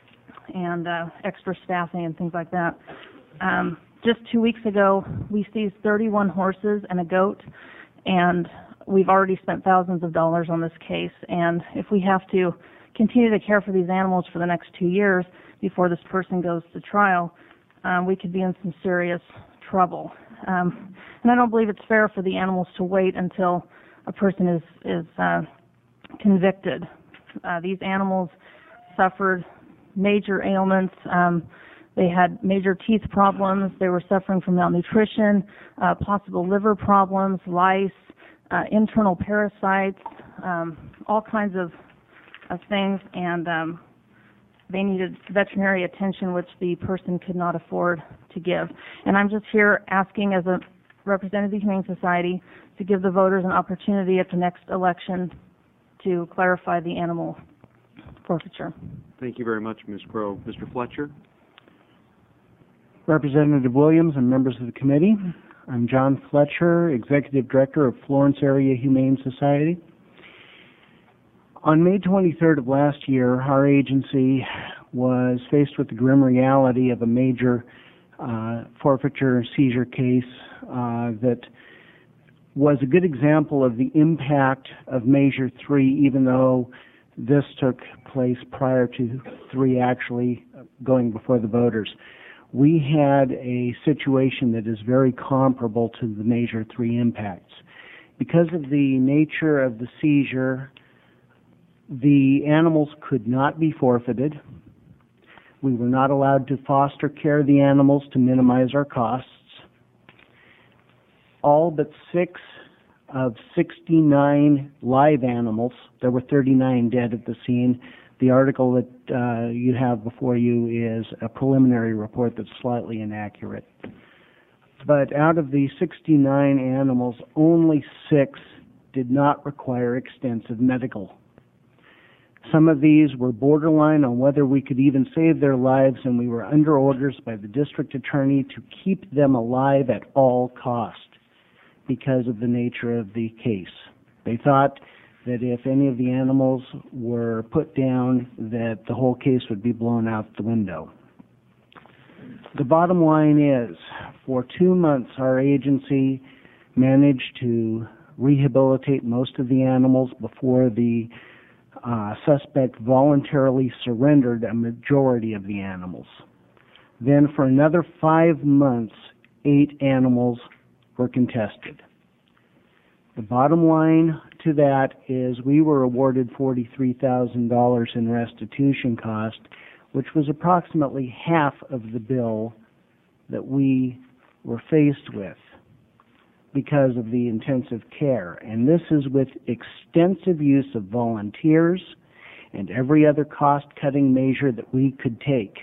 and uh, extra staffing and things like that. Um, just two weeks ago, we seized thirty-one horses and a goat, and we've already spent thousands of dollars on this case, and if we have to continue to care for these animals for the next two years before this person goes to trial, um, we could be in some serious trouble. Um, and I don't believe it's fair for the animals to wait until a person is, is uh, convicted. Uh, these animals suffered major ailments. Um, they had major teeth problems. They were suffering from malnutrition, uh, possible liver problems, lice, Uh, internal parasites, um, all kinds of, of things, and um, they needed veterinary attention, which the person could not afford to give. And I'm just here asking, as a representative of the Humane Society, to give the voters an opportunity at the next election to clarify the animal forfeiture. Thank you very much, Miz Crow. Mister Fletcher. Representative Williams and members of the committee, I'm John Fletcher, Executive Director of Florence Area Humane Society. On May twenty-third of last year, our agency was faced with the grim reality of a major uh, forfeiture seizure case uh, that was a good example of the impact of Measure three, even though this took place prior to three actually going before the voters. We had a situation that is very comparable to the Measure three impacts. Because of the nature of the seizure, the animals could not be forfeited. We were not allowed to foster care the animals to minimize our costs. All but six of sixty-nine live animals, there were thirty-nine dead at the scene. The article that uh, you have before you is a preliminary report that's slightly inaccurate. But out of the sixty-nine animals, only six did not require extensive medical. Some of these were borderline on whether we could even save their lives, and we were under orders by the district attorney to keep them alive at all cost because of the nature of the case. They thought that if any of the animals were put down, that the whole case would be blown out the window. The bottom line is, for two months, our agency managed to rehabilitate most of the animals before the uh, suspect voluntarily surrendered a majority of the animals. Then for another five months, eight animals were contested. The bottom line to that is we were awarded forty-three thousand dollars in restitution cost, which was approximately half of the bill that we were faced with because of the intensive care. And this is with extensive use of volunteers and every other cost-cutting measure that we could take.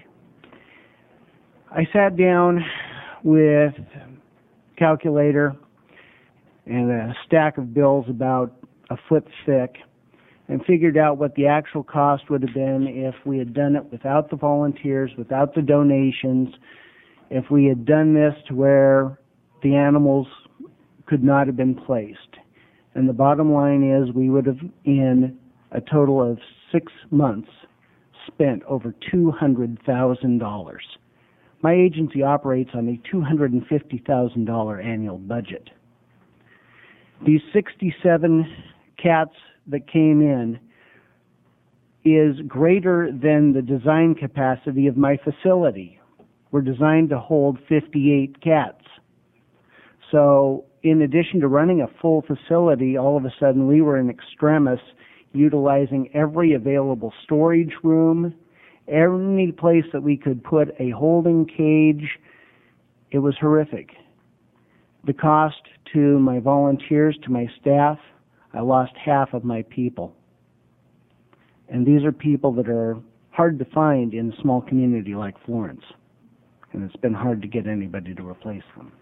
I sat down with a calculator and a stack of bills about a foot thick and figured out what the actual cost would have been if we had done it without the volunteers, without the donations, if we had done this to where the animals could not have been placed. And the bottom line is we would have, in a total of six months, spent over two hundred thousand dollars. My agency operates on a two hundred fifty thousand dollars annual budget. These sixty-seven cats that came in is greater than the design capacity of my facility. We're designed to hold fifty-eight cats. So in addition to running a full facility, all of a sudden we were in extremis utilizing every available storage room, any place that we could put a holding cage. It was horrific. The cost to my volunteers, to my staff, I lost half of my people. And these are people that are hard to find in a small community like Florence. And it's been hard to get anybody to replace them.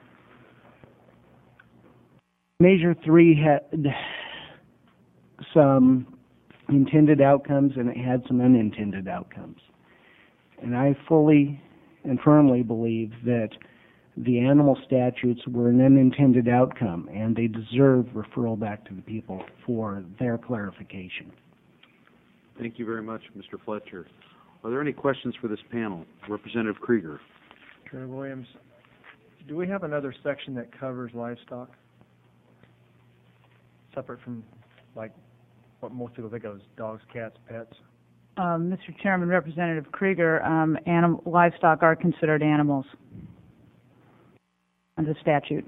Measure three had some intended outcomes and it had some unintended outcomes. And I fully and firmly believe that the animal statutes were an unintended outcome and they deserve referral back to the people for their clarification. Thank you very much, Mister Fletcher. Are there any questions for this panel? Representative Krieger. Chair Williams, do we have another section that covers livestock? Separate from, like, what most people think of as dogs, cats, pets? Um, Mister Chairman, Representative Krieger, um, anim- livestock are considered animals under statute.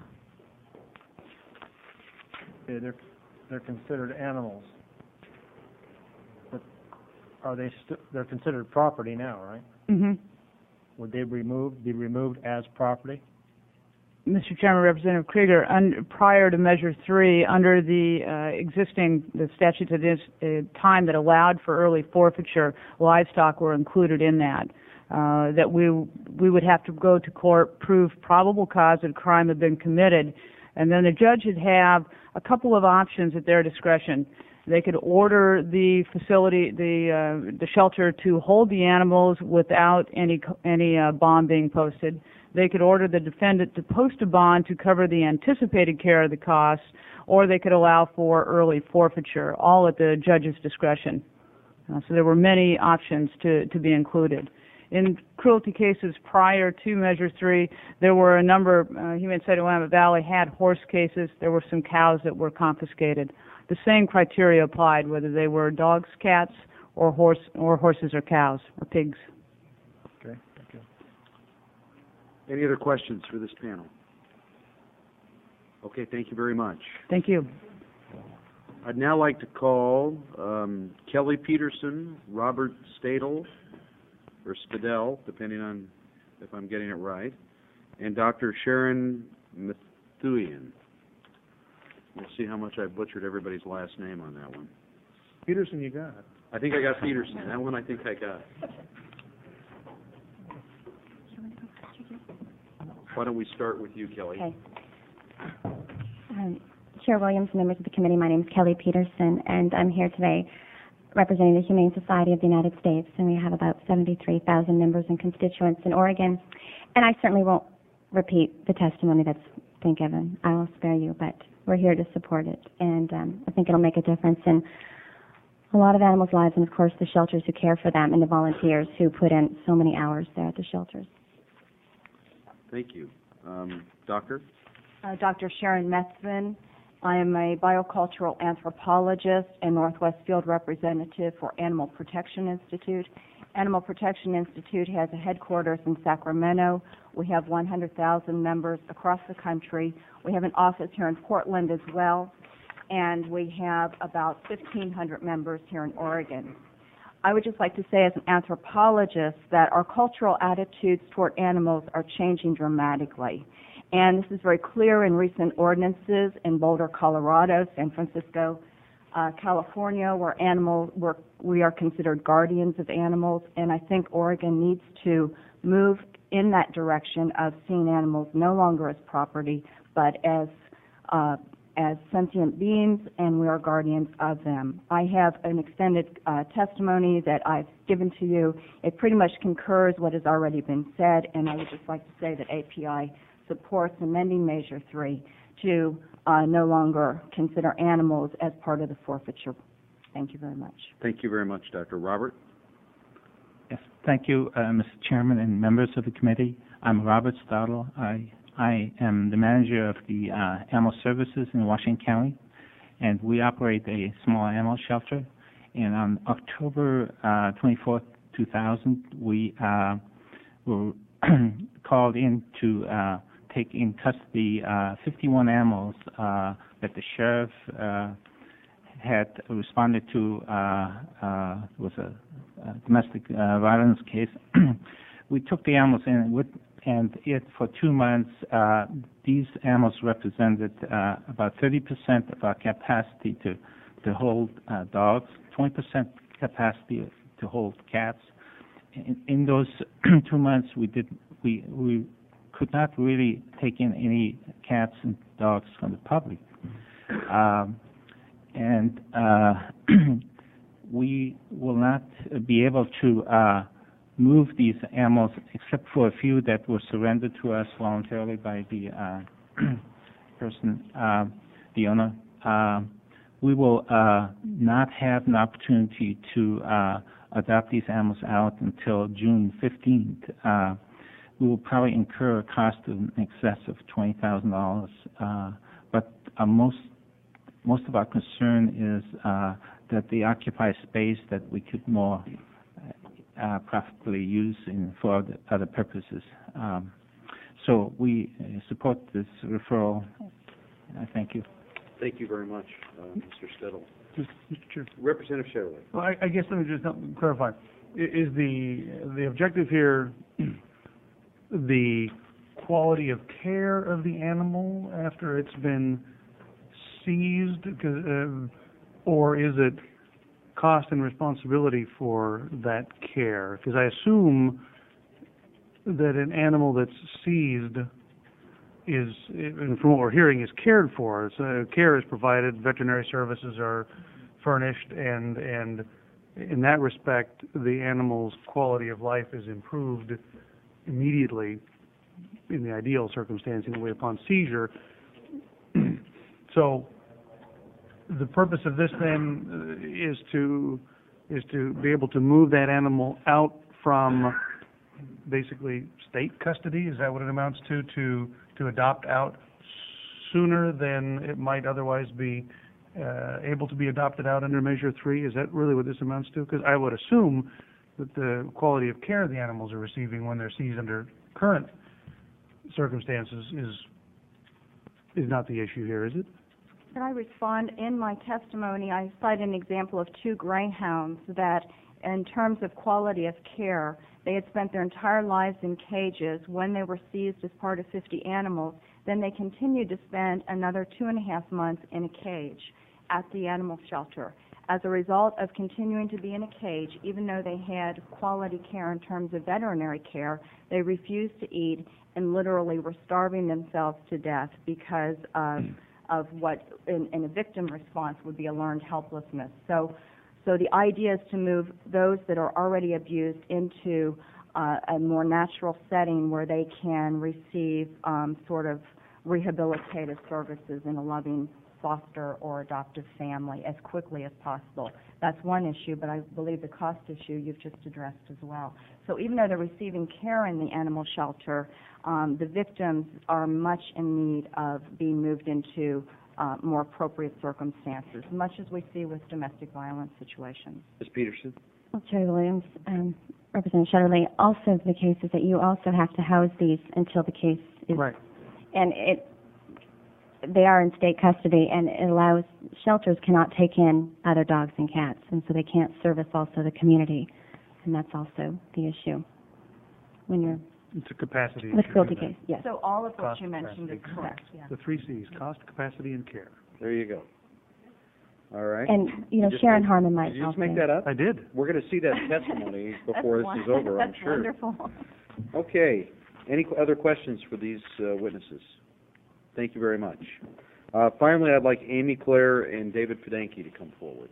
Okay, they're, they're considered animals. But are they, st- they're considered property now, right? Mm-hmm. Would they removed, be removed as property? Mister Chairman, Representative Krieger, un- prior to Measure three, under the uh, existing the statutes at this uh, time that allowed for early forfeiture, livestock were included in that. Uh, that we we would have to go to court, prove probable cause that a crime had been committed, and then the judge would have a couple of options at their discretion. They could order the facility, the uh, the shelter, to hold the animals without any any uh, bond being posted. They could order the defendant to post a bond to cover the anticipated care of the costs, or they could allow for early forfeiture, all at the judge's discretion. Uh, so there were many options to, to be included. In cruelty cases prior to Measure three, there were a number, uh, Humane Society of Willamette Valley had horse cases. There were some cows that were confiscated. The same criteria applied, whether they were dogs, cats, or horse, or horses or cows, or pigs. Okay, thank you. Any other questions for this panel? Okay, thank you very much. Thank you. I'd now like to call um, Kelly Peterson, Robert Stadel, or Spadell, depending on if I'm getting it right, and Doctor Sharon Methuian. We'll see how much I butchered everybody's last name on that one. Peterson, you got it. I think I got Peterson. That one I think I got. Why don't we start with you, Kelly? Okay. Um, Chair Williams, members of the committee, my name is Kelly Peterson, and I'm here today representing the Humane Society of the United States, and we have about seventy-three thousand members and constituents in Oregon. And I certainly won't repeat the testimony that's been given. I will spare you, but we're here to support it, and um, I think it'll make a difference in a lot of animals' lives, and of course the shelters who care for them and the volunteers who put in so many hours there at the shelters. Thank you. Um, doctor? Uh, Doctor Sharon Methvin. I am a biocultural anthropologist and Northwest Field Representative for Animal Protection Institute. Animal Protection Institute has a headquarters in Sacramento. We have one hundred thousand members across the country. We have an office here in Portland as well, and we have about fifteen hundred members here in Oregon. I would just like to say as an anthropologist that our cultural attitudes toward animals are changing dramatically. And this is very clear in recent ordinances in Boulder, Colorado, San Francisco, uh, California, where animals, where we are considered guardians of animals. And I think Oregon needs to move in that direction of seeing animals no longer as property, but as uh, as sentient beings, and we are guardians of them. I have an extended uh, testimony that I've given to you. It pretty much concurs what has already been said, and I would just like to say that A P I supports amending Measure three to uh, no longer consider animals as part of the forfeiture. Thank you very much. Thank you very much, Doctor Robert. Yes, thank you, uh, Mister Chairman and members of the committee. I'm Robert Stadel. I I am the manager of the uh, animal services in Washington County, and we operate a small animal shelter. And on October uh, twenty-fourth, two thousand, we uh, were called in to uh, take in custody uh, fifty-one animals uh, that the sheriff uh, had responded to. Uh, uh, was a, a domestic uh, violence case. We took the animals in with. And it, for two months, uh, these animals represented uh, about thirty percent of our capacity to, to hold uh, dogs, twenty percent capacity to hold cats. In, in those two months, we did we we could not really take in any cats and dogs from the public, um, and uh, we will not be able to. Uh, move these animals, except for a few that were surrendered to us voluntarily by the uh, person, uh, the owner. Uh, we will uh, not have an opportunity to uh, adopt these animals out until June fifteenth. Uh, we will probably incur a cost in excess of twenty thousand dollars. Uh, but uh, most most of our concern is uh, that they occupy space that we could more Uh, profitably use in for other, other purposes. Um, so we uh, support this referral. I uh, thank you. Thank you very much, uh, Mister Stedel. Mister Chair. Representative Shetterly. Well, I, I guess let me just clarify. I- Is the the objective here the quality of care of the animal after it's been seized, 'cause, uh, or is it cost and responsibility for that care? Because I assume that an animal that's seized is, and from what we're hearing, is cared for. So care is provided, veterinary services are furnished, and and in that respect, the animal's quality of life is improved immediately in the ideal circumstance, anyway, upon seizure. So the purpose of this then uh, is to is to be able to move that animal out from basically state custody. Is that what it amounts to? To to adopt out sooner than it might otherwise be uh, able to be adopted out under Measure Three? Is that really what this amounts to? Because I would assume that the quality of care the animals are receiving when they're seized under current circumstances is is not the issue here, is it? Could I respond? In my testimony, I cite an example of two greyhounds that, in terms of quality of care, they had spent their entire lives in cages. When they were seized as part of fifty animals, then they continued to spend another two and a half months in a cage at the animal shelter. As a result of continuing to be in a cage, even though they had quality care in terms of veterinary care, they refused to eat and literally were starving themselves to death because of of what in, in a victim response would be a learned helplessness. So, so the idea is to move those that are already abused into uh, a more natural setting where they can receive um, sort of rehabilitative services in a loving foster or adoptive family as quickly as possible. That's one issue, but I believe the cost issue you've just addressed as well. So even though they're receiving care in the animal shelter, um, the victims are much in need of being moved into uh, more appropriate circumstances, much as we see with domestic violence situations. Miz Peterson. Well, Chair Williams, um, Representative Shetterly, also the case is that you also have to house these until the case is... Right. And it, they are in state custody, and it allows, shelters cannot take in other dogs and cats, and so they can't service also the community, and that's also the issue when you're... It's a capacity With issue. cruelty case, yes. So all of what Cost, you mentioned is capacity. correct, yeah. The three C's, cost, capacity, and care. There you go. All right. And, you know, just Sharon make- Harmon might Did you just also... make that up? I did. We're going to see that testimony before this is That's over, I'm That's sure. wonderful. Okay. Any qu- other questions for these uh, witnesses? Thank you very much. Uh, finally, I'd like Amy Claire and David Fidanki to come forward.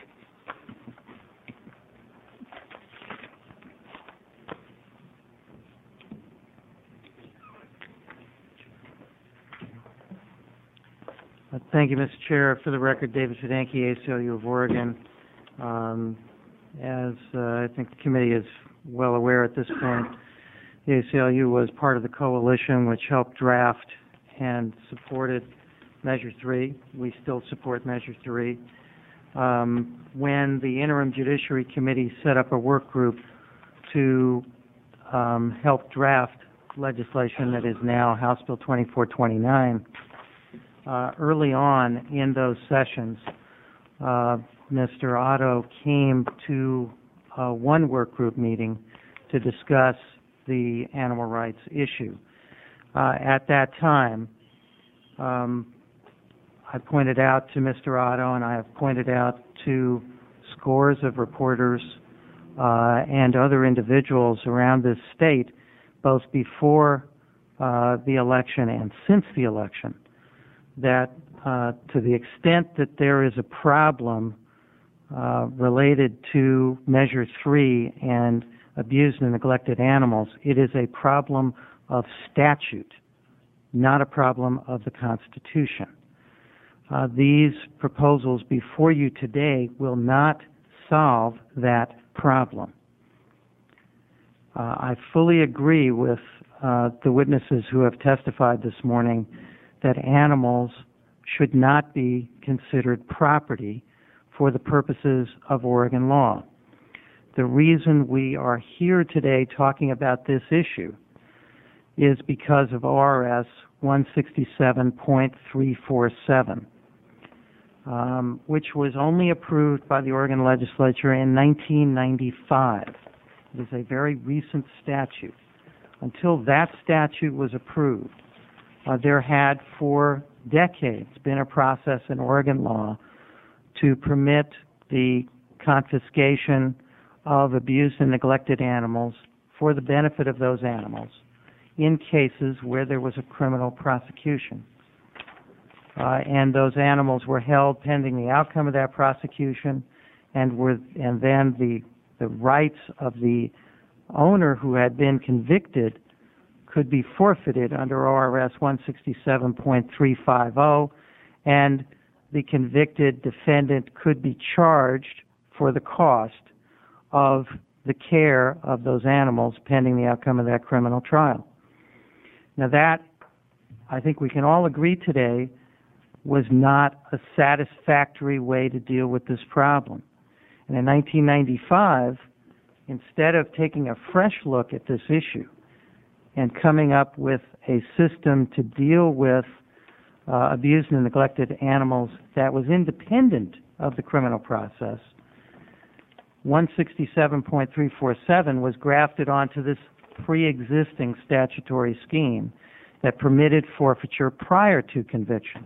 Uh, Thank you, Mister Chair. For the record, David Fidanki, A C L U of Oregon. Um, as uh, I think the committee is well aware at this point, the A C L U was part of the coalition which helped draft and supported Measure three. We still support Measure three. Um, when the Interim Judiciary Committee set up a work group to um, help draft legislation that is now House Bill twenty-four twenty-nine, Uh, early on in those sessions, uh, Mister Otto came to uh, one work group meeting to discuss the animal rights issue. Uh, at that time, um, I pointed out to Mister Otto, and I have pointed out to scores of reporters uh, and other individuals around this state, both before uh, the election and since the election, that uh, to the extent that there is a problem uh, related to Measure three and abused and neglected animals, it is a problem of statute, not a problem of the Constitution. Uh, these proposals before you today will not solve that problem. Uh, I fully agree with uh, the witnesses who have testified this morning that animals should not be considered property for the purposes of Oregon law. The reason we are here today talking about this issue is because of O R S one sixty-seven point three four seven, um, which was only approved by the Oregon legislature in nineteen ninety-five. It is a very recent statute. Until that statute was approved, Uh, there had for decades been a process in Oregon law to permit the confiscation of abused and neglected animals for the benefit of those animals in cases where there was a criminal prosecution. Uh, and those animals were held pending the outcome of that prosecution, and were and then the the rights of the owner who had been convicted could be forfeited under O R S one sixty-seven point three five zero, and the convicted defendant could be charged for the cost of the care of those animals pending the outcome of that criminal trial. Now that, I think we can all agree today, was not a satisfactory way to deal with this problem. And in nineteen ninety-five, instead of taking a fresh look at this issue and coming up with a system to deal with uh, abused and neglected animals that was independent of the criminal process, one sixty-seven point three four seven was grafted onto this pre-existing statutory scheme that permitted forfeiture prior to conviction.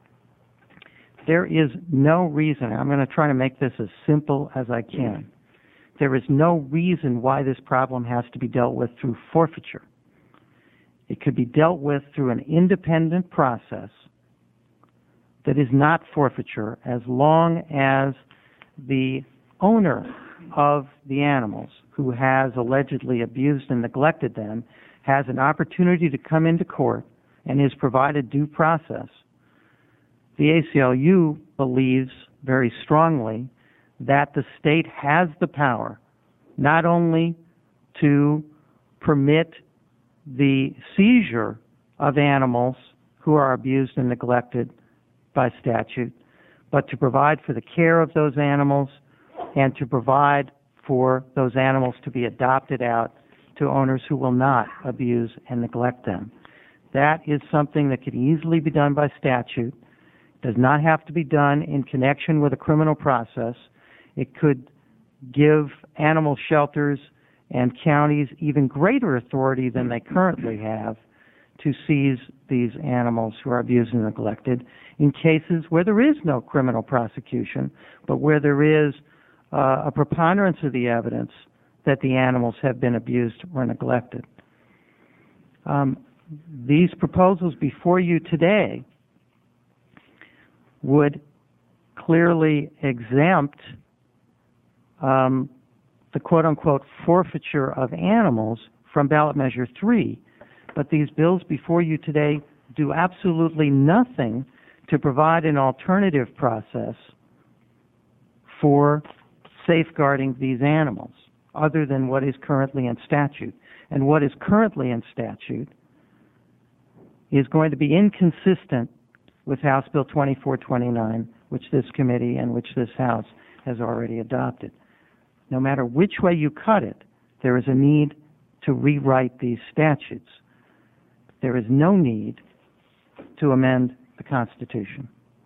There is no reason, I'm going to try to make this as simple as I can, there is no reason why this problem has to be dealt with through forfeiture. It could be dealt with through an independent process that is not forfeiture, as long as the owner of the animals who has allegedly abused and neglected them has an opportunity to come into court and is provided due process. The A C L U believes very strongly that the state has the power not only to permit the seizure of animals who are abused and neglected by statute, but to provide for the care of those animals and to provide for those animals to be adopted out to owners who will not abuse and neglect them. That is something that can easily be done by statute, does not have to be done in connection with a criminal process. It could give animal shelters and counties even greater authority than they currently have to seize these animals who are abused and neglected in cases where there is no criminal prosecution, but where there is uh, a preponderance of the evidence that the animals have been abused or neglected. Um, these proposals before you today would clearly exempt um, the quote-unquote forfeiture of animals from ballot measure three. But these bills before you today do absolutely nothing to provide an alternative process for safeguarding these animals, other than what is currently in statute. And what is currently in statute is going to be inconsistent with House Bill twenty-four twenty-nine, which this committee and which this House has already adopted. No matter which way you cut it, there is a need to rewrite these statutes. There is no need to amend the Constitution.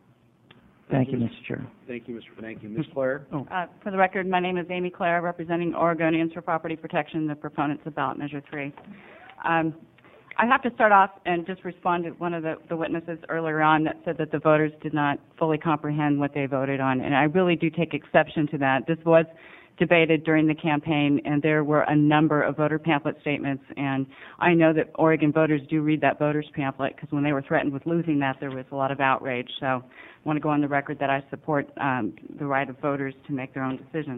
Thank you, Mister Chair. Thank you, Mister Bernanke. Miz Clare? Uh, for the record, my name is Amy Clare, representing Oregonians for Property Protection, the proponents of ballot measure three. Um, I have to start off and just respond to one of the, the witnesses earlier on that said that the voters did not fully comprehend what they voted on, and I really do take exception to that. This was debated during the campaign, and there were a number of voter pamphlet statements, and I know that Oregon voters do read that voters pamphlet, because when they were threatened with losing that, there was a lot of outrage. So I want to go on the record that I support um, the right of voters to make their own decisions.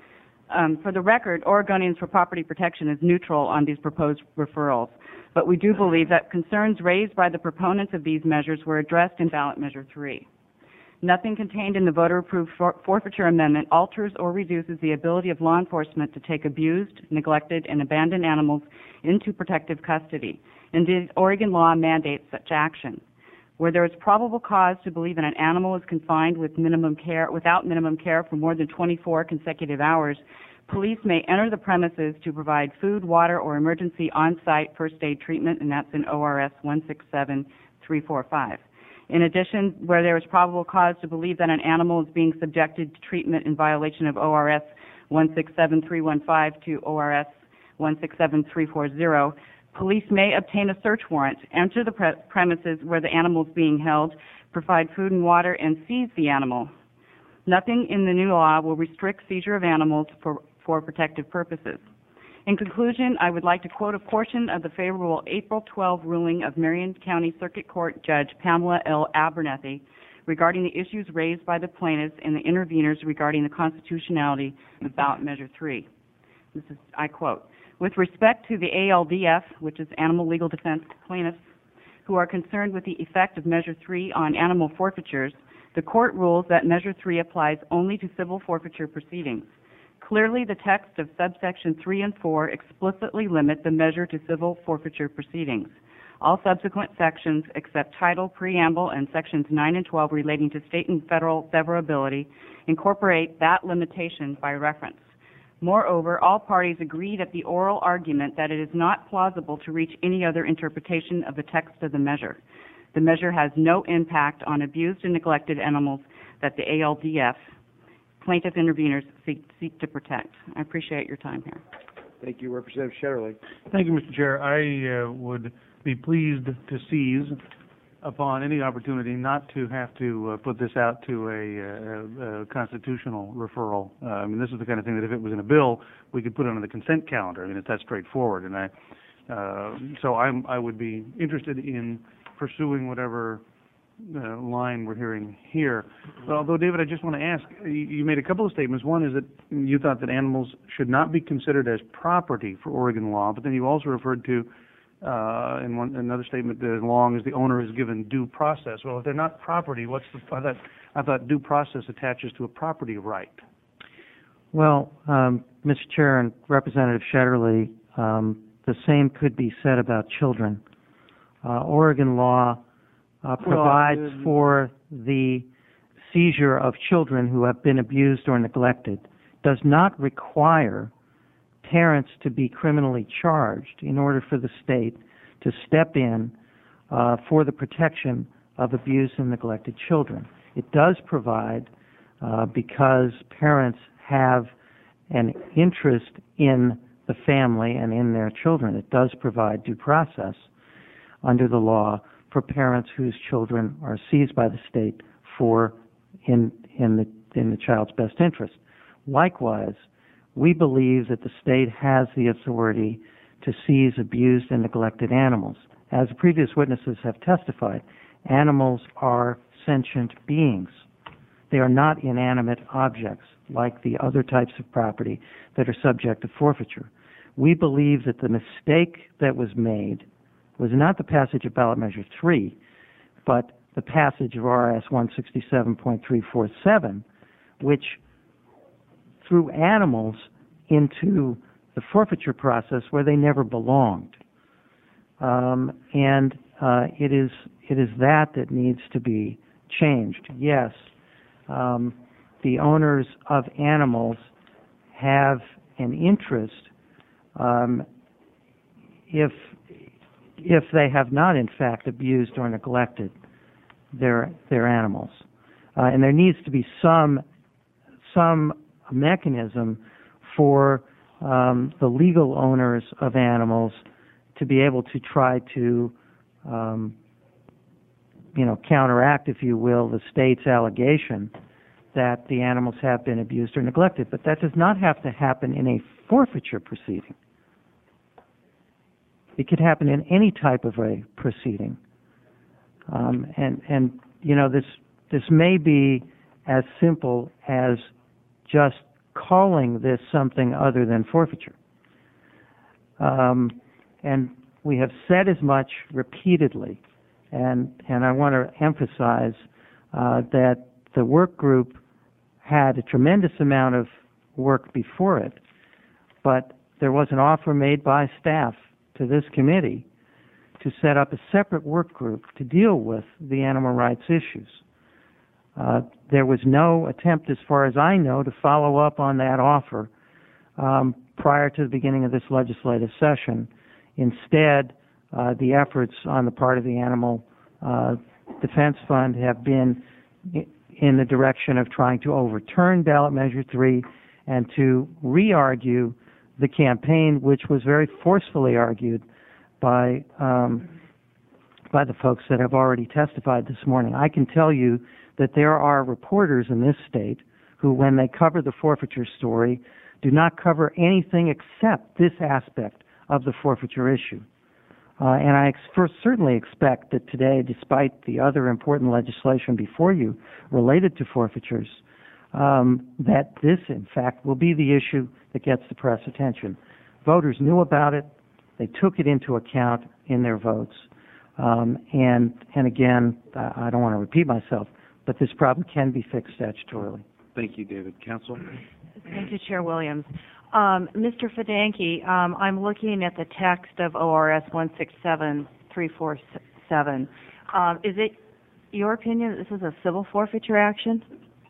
Um, for the record, Oregonians for Property Protection is neutral on these proposed referrals, but we do believe that concerns raised by the proponents of these measures were addressed in ballot measure three. Nothing contained in the voter-approved for forfeiture amendment alters or reduces the ability of law enforcement to take abused, neglected, and abandoned animals into protective custody. Indeed, Oregon law mandates such action. Where there is probable cause to believe that an animal is confined with minimum care, without minimum care for more than twenty-four consecutive hours, police may enter the premises to provide food, water, or emergency on-site first aid treatment, and that's in O R S one six seven three four five. In addition, where there is probable cause to believe that an animal is being subjected to treatment in violation of O R S one six seven three one five to O R S one six seven three four zero, police may obtain a search warrant, enter the pre premises where the animal is being held, provide food and water, and seize the animal. Nothing in the new law will restrict seizure of animals for, for protective purposes. In conclusion, I would like to quote a portion of the favorable April twelfth ruling of Marion County Circuit Court Judge Pamela L. Abernethy regarding the issues raised by the plaintiffs and the interveners regarding the constitutionality of ballot measure three. This is, I quote, "With respect to the A L D F, which is Animal Legal Defense plaintiffs, who are concerned with the effect of measure three on animal forfeitures, the court rules that measure three applies only to civil forfeiture proceedings. Clearly, the text of subsection three and four explicitly limit the measure to civil forfeiture proceedings. All subsequent sections, except title, preamble, and sections nine and twelve relating to state and federal severability, incorporate that limitation by reference. Moreover, all parties agreed at the oral argument that it is not plausible to reach any other interpretation of the text of the measure. The measure has no impact on abused and neglected animals that the A L D F plaintiff interveners seek, seek to protect." I appreciate your time here. Thank you, Representative Shetterly. Thank you, Mister Chair. I uh, would be pleased to seize upon any opportunity not to have to uh, put this out to a, a, a constitutional referral. Uh, I mean, this is the kind of thing that if it was in a bill, we could put it on the consent calendar. I mean, it's that straightforward. And I, uh, so I'm, I would be interested in pursuing whatever uh, line we're hearing here. But although, David, I just want to ask, you, you made a couple of statements. One is that you thought that animals should not be considered as property for Oregon law, but then you also referred to Uh, in one, another statement, that as long as the owner is given due process. Well, if they're not property, what's the, I thought, I thought due process attaches to a property right. Well, um, Mister Chair and Representative Shetterly, um, the same could be said about children. Uh, Oregon law uh, provides well, uh, for the seizure of children who have been abused or neglected, does not require parents to be criminally charged in order for the state to step in uh, for the protection of abused and neglected children. It does provide, uh, because parents have an interest in the family and in their children, it does provide due process under the law for parents whose children are seized by the state for in in the in the child's best interest. Likewise, we believe that the state has the authority to seize abused and neglected animals. As previous witnesses have testified, animals are sentient beings. They are not inanimate objects like the other types of property that are subject to forfeiture. We believe that the mistake that was made was not the passage of ballot measure three, but the passage of R S one sixty-seven point three four seven, which threw animals into the forfeiture process where they never belonged. Um, and uh, it is it is that that needs to be changed. Yes, um, the owners of animals have an interest um, if if they have not in fact abused or neglected their their animals, uh, and there needs to be some some mechanism for um, the legal owners of animals to be able to try to um, you know counteract, if you will, the state's allegation that the animals have been abused or neglected. But that does not have to happen in a forfeiture proceeding. It could happen in any type of a proceeding. Um, and, and, you know, this, this may be as simple as just calling this something other than forfeiture. Um, and we have said as much repeatedly, and, and I want to emphasize uh, that the work group had a tremendous amount of work before it, but there was an offer made by staff to this committee to set up a separate work group to deal with the animal rights issues. Uh, there was no attempt, as far as I know, to follow up on that offer um, prior to the beginning of this legislative session. Instead, uh, the efforts on the part of the Animal uh, Defense Fund have been in the direction of trying to overturn ballot measure three and to re-argue the campaign, which was very forcefully argued by um, by the folks that have already testified this morning. I can tell you that there are reporters in this state who, when they cover the forfeiture story, do not cover anything except this aspect of the forfeiture issue. Uh, and I ex- first certainly expect that today, despite the other important legislation before you related to forfeitures, um, that this, in fact, will be the issue that gets the press attention. Voters knew about it. They took it into account in their votes. Um, and, and again, I don't want to repeat myself, but this problem can be fixed statutorily. Thank you, David. Counsel? Thank you, Chair Williams. Um, Mister Fidanki, um, I'm looking at the text of O R S one six seven three four seven. Um, is it your opinion that this is a civil forfeiture action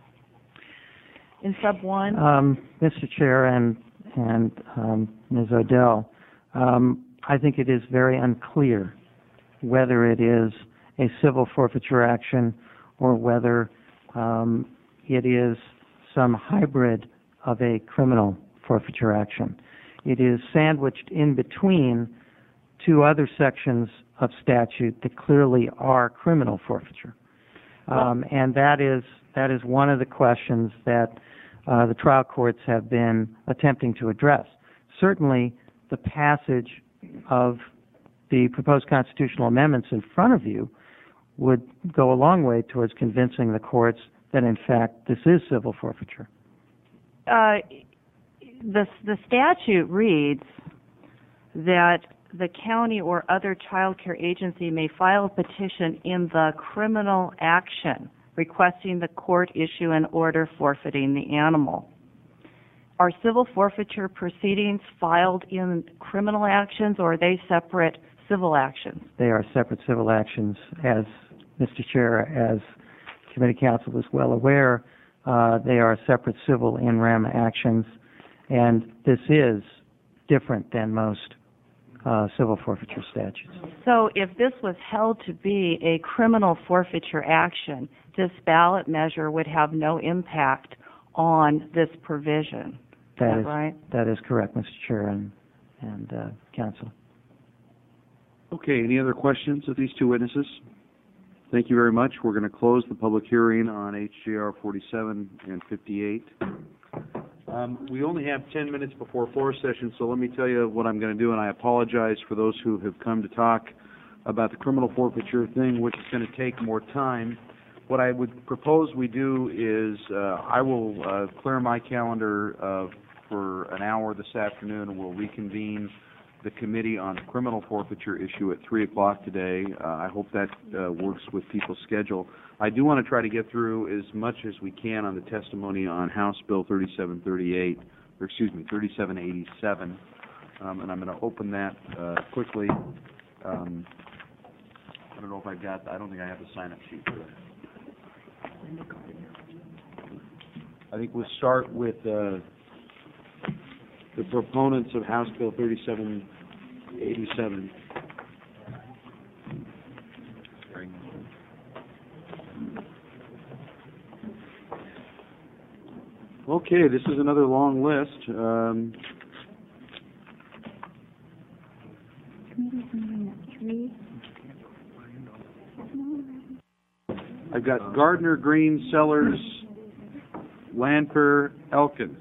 in sub one? Um, Mister Chair and, and um, Miz Odell, um, I think it is very unclear whether it is a civil forfeiture action or whether um, it is some hybrid of a criminal forfeiture action. It is sandwiched in between two other sections of statute that clearly are criminal forfeiture. Um, and that is that is one of the questions that uh, the trial courts have been attempting to address. Certainly, the passage of the proposed constitutional amendments in front of you would go a long way towards convincing the courts that, in fact, this is civil forfeiture. Uh, the, the statute reads that the county or other child care agency may file a petition in the criminal action requesting the court issue an order forfeiting the animal. Are civil forfeiture proceedings filed in criminal actions, or are they separate civil actions? They are separate civil actions. As Mister Chair, as committee counsel is well aware, uh, they are separate civil in rem actions, and this is different than most uh, civil forfeiture statutes. So if this was held to be a criminal forfeiture action, this ballot measure would have no impact on this provision. That is that is right? That is correct, Mister Chair and, and uh, counsel. Okay, any other questions of these two witnesses? Thank you very much. We're going to close the public hearing on H J R forty-seven and fifty-eight. Um, we only have ten minutes before floor session, so let me tell you what I'm going to do, and I apologize for those who have come to talk about the criminal forfeiture thing, which is going to take more time. what I would propose we do is, uh, I will, uh, clear my calendar, uh, for an hour this afternoon, and we'll reconvene the committee on the criminal forfeiture issue at three o'clock today. Uh, I hope that, uh, works with people's schedule. I do want to try to get through as much as we can on the testimony on House Bill thirty-seven thirty-eight, or excuse me, thirty-seven eighty-seven, um, and I'm going to open that, uh, quickly. Um, I don't know if I've got, I don't think I have the sign-up sheet for that. I think we'll start with uh, the proponents of House Bill thirty-seven eighty-seven. Okay, this is another long list. Um, I've got Gardner, Green, Sellers, Lanfer, Elkins.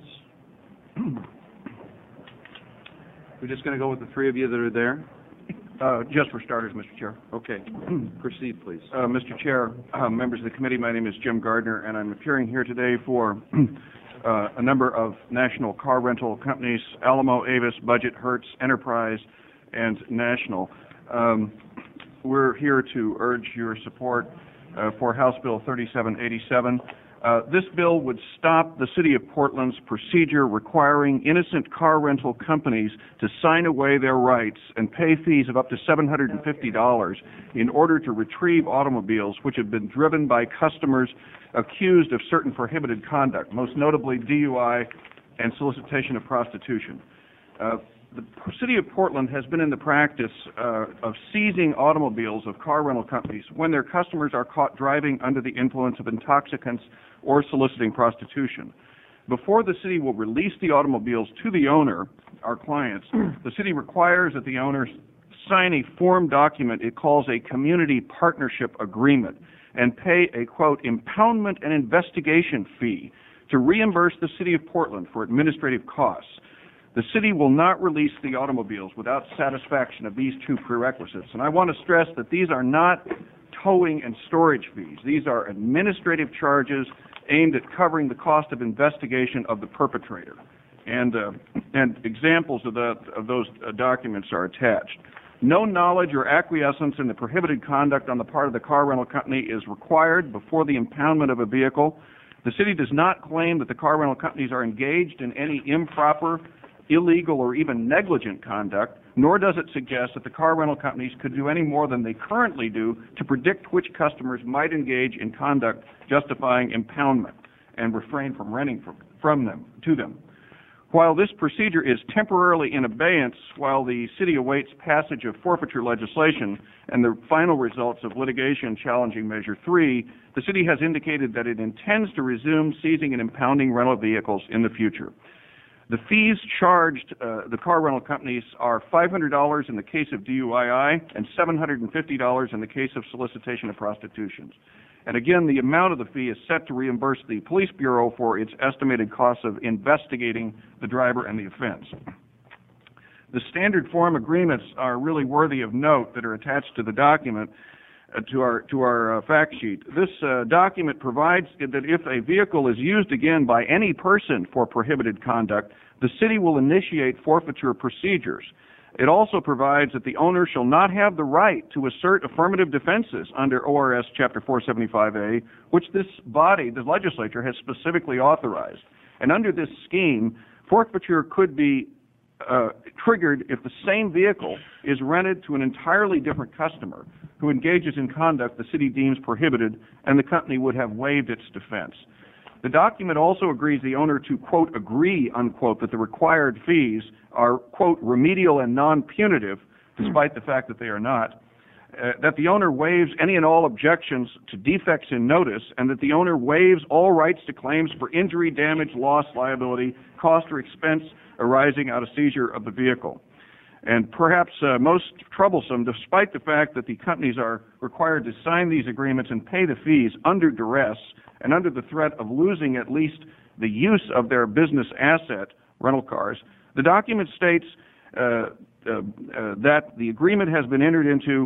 We're just going to go with the three of you that are there? Uh, just for starters, Mister Chair. Okay. Proceed, please. Uh, Mister Chair, uh, members of the committee, my name is Jim Gardner, and I'm appearing here today for uh, a number of national car rental companies, Alamo, Avis, Budget, Hertz, Enterprise, and National. Um, we're here to urge your support uh, for House Bill thirty-seven eighty-seven. Uh, this bill would stop the City of Portland's procedure requiring innocent car rental companies to sign away their rights and pay fees of up to seven hundred fifty dollars in order to retrieve automobiles which have been driven by customers accused of certain prohibited conduct, most notably D U I and solicitation of prostitution. Uh, The City of Portland has been in the practice uh, of seizing automobiles of car rental companies when their customers are caught driving under the influence of intoxicants or soliciting prostitution. Before the city will release the automobiles to the owner, our clients, the city requires that the owners sign a form document it calls a community partnership agreement and pay a, quote, impoundment and investigation fee to reimburse the City of Portland for administrative costs. The city will not release the automobiles without satisfaction of these two prerequisites. And I want to stress that these are not towing and storage fees. These are administrative charges aimed at covering the cost of investigation of the perpetrator. And, uh, and examples of, the, of those uh, documents are attached. No knowledge or acquiescence in the prohibited conduct on the part of the car rental company is required before the impoundment of a vehicle. The city does not claim that the car rental companies are engaged in any improper, illegal, or even negligent conduct, nor does it suggest that the car rental companies could do any more than they currently do to predict which customers might engage in conduct justifying impoundment and refrain from renting from, from them, to them. While this procedure is temporarily in abeyance while the city awaits passage of forfeiture legislation and the final results of litigation challenging Measure three, the city has indicated that it intends to resume seizing and impounding rental vehicles in the future. The fees charged uh, the car rental companies are five hundred dollars in the case of D U I and seven hundred fifty dollars in the case of solicitation of prostitution. And again, the amount of the fee is set to reimburse the police bureau for its estimated costs of investigating the driver and the offense. The standard form agreements are really worthy of note that are attached to the document, uh, to our, to our uh, fact sheet. This uh, document provides that if a vehicle is used again by any person for prohibited conduct, the city will initiate forfeiture procedures. It also provides that the owner shall not have the right to assert affirmative defenses under O R S Chapter four seventy-five A, which this body, the legislature, has specifically authorized. And under this scheme, forfeiture could be uh, triggered if the same vehicle is rented to an entirely different customer who engages in conduct the city deems prohibited, and the company would have waived its defense. The document also agrees the owner to, quote, agree, unquote, that the required fees are, quote, remedial and non-punitive, despite the fact that they are not, uh, that the owner waives any and all objections to defects in notice, and that the owner waives all rights to claims for injury, damage, loss, liability, cost, or expense arising out of seizure of the vehicle. And perhaps uh, most troublesome, despite the fact that the companies are required to sign these agreements and pay the fees under duress and under the threat of losing at least the use of their business asset, rental cars, the document states uh, uh, uh, that the agreement has been entered into,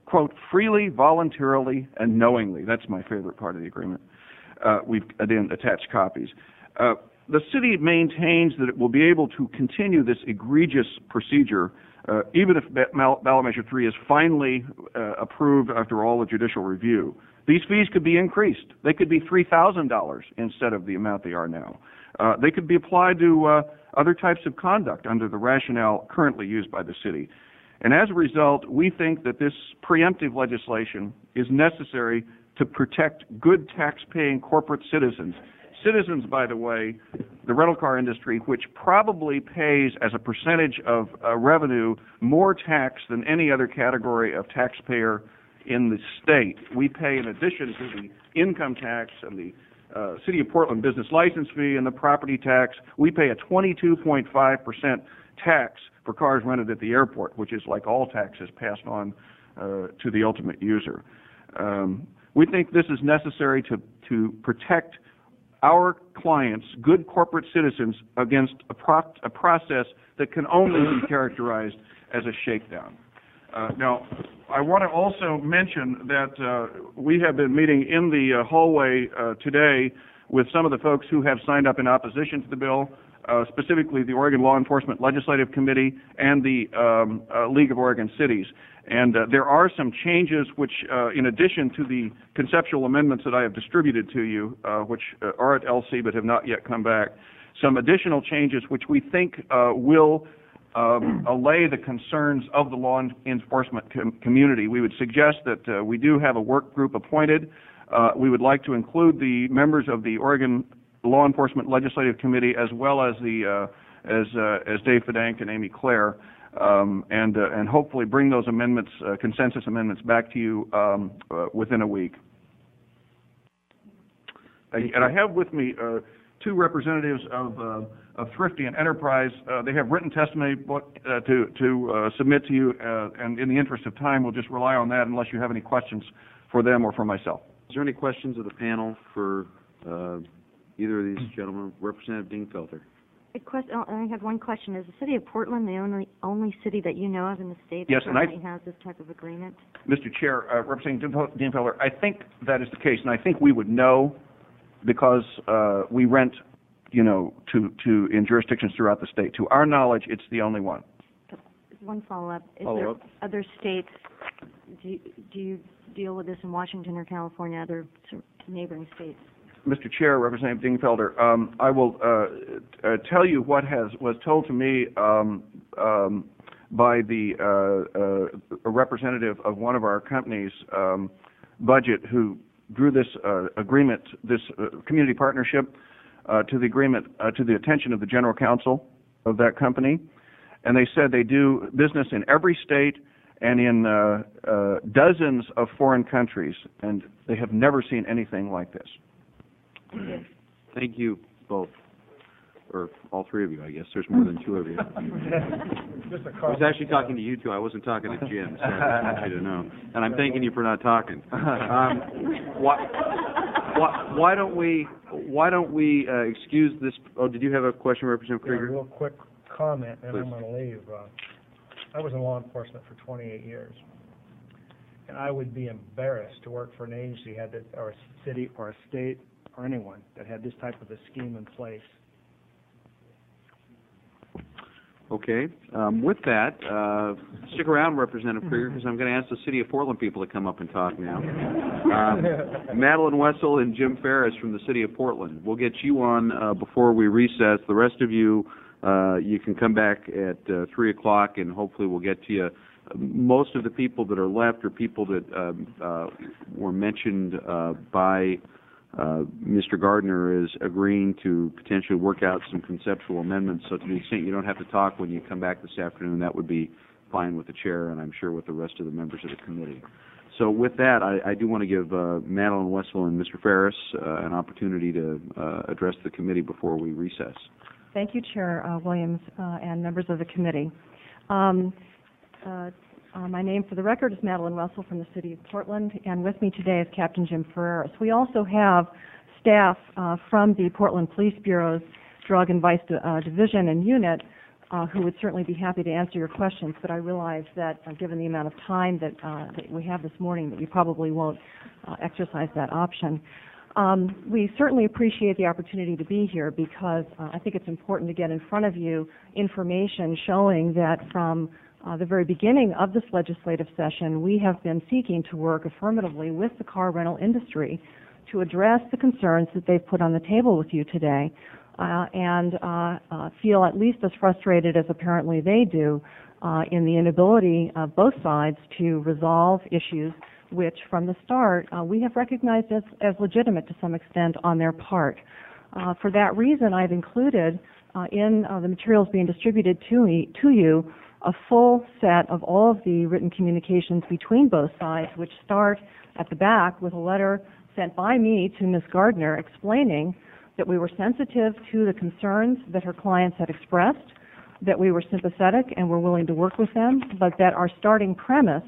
quote, freely, voluntarily, and knowingly. That's my favorite part of the agreement. Uh, we've, again, attached copies. Uh, the city maintains that it will be able to continue this egregious procedure uh, even if ba- ballot measure three is finally uh, approved after all the judicial review. These fees could be increased. They could be three thousand dollars instead of the amount they are now. Uh, they could be applied to uh, other types of conduct under the rationale currently used by the city. And as a result, we think that this preemptive legislation is necessary to protect good tax-paying corporate citizens. Citizens, by the way, the rental car industry, which probably pays as a percentage of uh, revenue more tax than any other category of taxpayer in the state. We pay, in addition to the income tax and the uh, City of Portland business license fee and the property tax, we pay a twenty-two point five percent tax for cars rented at the airport, which is like all taxes passed on uh, to the ultimate user. Um, we think this is necessary to, to protect our clients, good corporate citizens, against a, pro- a process that can only be characterized as a shakedown. Uh, now, I want to also mention that uh, we have been meeting in the uh, hallway uh, today with some of the folks who have signed up in opposition to the bill, uh, specifically the Oregon Law Enforcement Legislative Committee and the um, uh, League of Oregon Cities. And uh, there are some changes which, uh, in addition to the conceptual amendments that I have distributed to you, uh, which uh, are at L C but have not yet come back, some additional changes which we think uh, will um, allay the concerns of the law enforcement com- community. We would suggest that uh, we do have a work group appointed. Uh, we would like to include the members of the Oregon Law Enforcement Legislative Committee as well as the uh, as uh, as Dave Fedank and Amy Clare. Um, and uh, and hopefully bring those amendments, uh, consensus amendments, back to you um, uh, within a week. And, and I have with me uh, two representatives of uh, of Thrifty and Enterprise. Uh, they have written testimony uh, to to uh, submit to you, uh, and in the interest of time, we'll just rely on that unless you have any questions for them or for myself. Is there any questions of the panel for uh, either of these gentlemen? Representative Dingfelder. A question, oh, I have one question. Is the city of Portland the only only city that you know of in the state that Yes, and I- currently has this type of agreement? Mister Chair, uh, Representative Dienfelder, I think that is the case, and I think we would know because uh, we rent, you know, to, to in jurisdictions throughout the state. To our knowledge, it's the only one. One follow-up. Is Follow there up. other states, do you, do you deal with this in Washington or California, other sort of neighboring states? Mister Chair, Representative Dingfelder, um, I will uh, uh, tell you what has was told to me um, um, by the uh, uh, a representative of one of our companies, um, Budget, who drew this uh, agreement, this uh, community partnership, uh, to the agreement uh, to the attention of the general counsel of that company, and they said they do business in every state and in uh, uh, dozens of foreign countries, and they have never seen anything like this. Thank you both, or all three of you, I guess. There's more than two of you. I was actually talking to you two. I wasn't talking to Jim, so I want you to know. And I'm thanking you for not talking. Um, why, why, why don't we, why don't we uh, excuse this? Oh, did you have a question, Representative Yeah, Krieger? real quick comment, and Please. I'm going to leave. Uh, I was in law enforcement for twenty-eight years, and I would be embarrassed to work for an agency had that, or a city or a state or anyone that had this type of a scheme in place. Okay. Um, with that, uh, stick around, Representative Krieger, because I'm going to ask the City of Portland people to come up and talk now. Um, Madeline Wessel and Jim Ferris from the City of Portland. We'll get you on uh, before we recess. The rest of you, uh, you can come back at uh, three o'clock, and hopefully we'll get to you. Most of the people that are left are people that um, uh, were mentioned uh, by Uh, Mister Gardner is agreeing to potentially work out some conceptual amendments, so to the extent you don't have to talk when you come back this afternoon, that would be fine with the chair and I'm sure with the rest of the members of the committee. So with that, I, I do want to give uh, Madeline Wessel and Mister Ferris uh, an opportunity to uh, address the committee before we recess. Thank you, Chair uh, Williams uh, and members of the committee. Um, uh, Uh, my name for the record is Madeline Wessel from the City of Portland, and with me today is Captain Jim Ferreras. We also have staff uh, from the Portland Police Bureau's Drug and Vice uh, Division and Unit uh, who would certainly be happy to answer your questions, but I realize that uh, given the amount of time that, uh, that we have this morning, that you probably won't uh, exercise that option. Um, we certainly appreciate the opportunity to be here because uh, I think it's important to get in front of you information showing that from uh, the very beginning of this legislative session, we have been seeking to work affirmatively with the car rental industry to address the concerns that they've put on the table with you today, uh, and uh, uh, feel at least as frustrated as apparently they do uh, in the inability of both sides to resolve issues which from the start uh, we have recognized as, as legitimate to some extent on their part. Uh, for that reason, I've included uh, in uh, the materials being distributed to, me, to you a full set of all of the written communications between both sides, which start at the back with a letter sent by me to Miz Gardner explaining that we were sensitive to the concerns that her clients had expressed, that we were sympathetic and were willing to work with them, but that our starting premise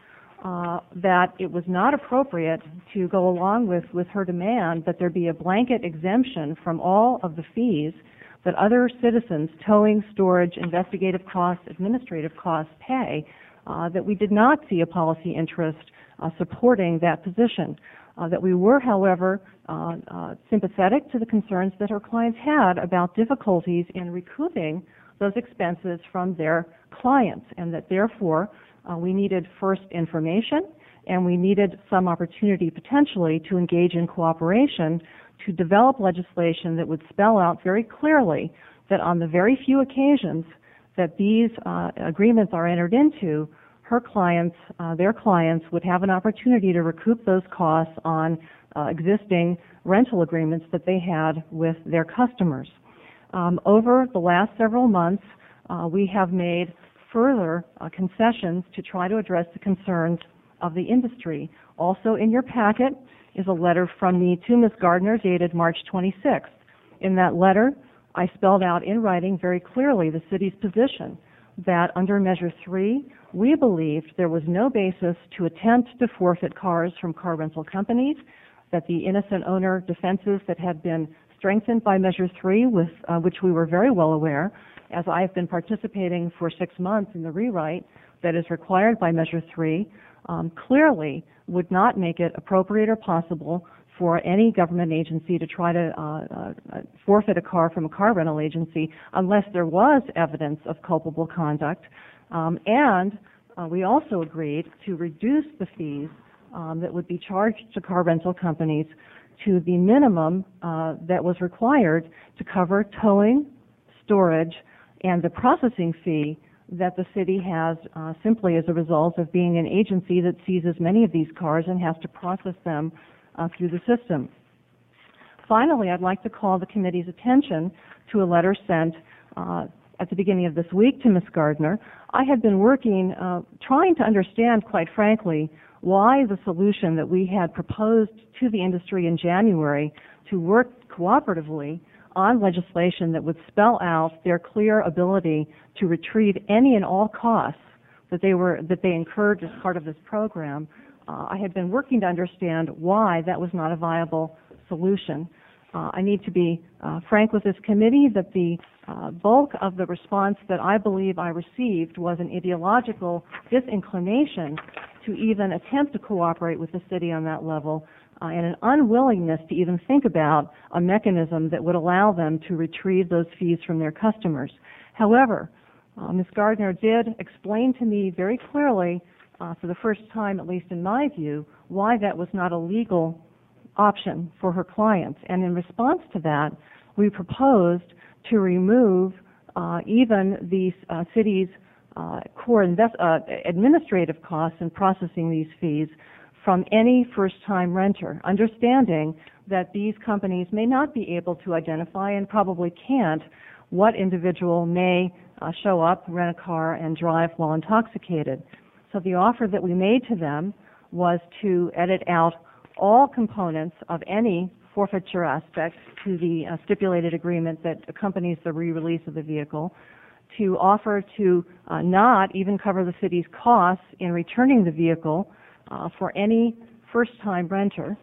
uh, that it was not appropriate to go along with, with her demand that there be a blanket exemption from all of the fees that other citizens, towing, storage, investigative costs, administrative costs pay, uh, that we did not see a policy interest uh, supporting that position. Uh, that we were, however, uh, uh, sympathetic to the concerns that her clients had about difficulties in recouping those expenses from their clients, and that therefore uh, we needed first information and we needed some opportunity potentially to engage in cooperation to develop legislation that would spell out very clearly that on the very few occasions that these uh, agreements are entered into, her clients, uh, their clients, would have an opportunity to recoup those costs on uh, existing rental agreements that they had with their customers. Um, over the last several months, uh, we have made further uh, concessions to try to address the concerns of the industry. Also in your packet is a letter from me to Miz Gardner dated March twenty-sixth. In that letter, I spelled out in writing very clearly the city's position that under Measure three, we believed there was no basis to attempt to forfeit cars from car rental companies, that the innocent owner defenses that had been strengthened by Measure three, with uh, which we were very well aware, as I have been participating for six months in the rewrite that is required by Measure three, um, clearly would not make it appropriate or possible for any government agency to try to uh, uh, forfeit a car from a car rental agency unless there was evidence of culpable conduct. Um, and uh, we also agreed to reduce the fees um, that would be charged to car rental companies to the minimum uh, that was required to cover towing, storage, and the processing fee that the city has uh, simply as a result of being an agency that seizes many of these cars and has to process them uh, through the system. Finally, I'd like to call the committee's attention to a letter sent uh, at the beginning of this week to Miz Gardner. I had been working, uh, trying to understand, quite frankly, why the solution that we had proposed to the industry in January to work cooperatively on legislation that would spell out their clear ability to retrieve any and all costs that they were that they incurred as part of this program. Uh, I had been working to understand why that was not a viable solution. Uh, I need to be uh, frank with this committee that the uh, bulk of the response that I believe I received was an ideological disinclination to even attempt to cooperate with the city on that level, uh, and an unwillingness to even think about a mechanism that would allow them to retrieve those fees from their customers. However, uh, Miz Gardner did explain to me very clearly, uh, for the first time, at least in my view, why that was not a legal option for her clients. And in response to that, we proposed to remove uh, even the uh, city's uh, core invest, uh, administrative costs in processing these fees from any first-time renter, understanding that these companies may not be able to identify and probably can't what individual may uh, show up, rent a car, and drive while intoxicated. So the offer that we made to them was to edit out all components of any forfeiture aspect to the uh, stipulated agreement that accompanies the re-release of the vehicle, to offer to uh, not even cover the city's costs in returning the vehicle uh, for any first-time renter,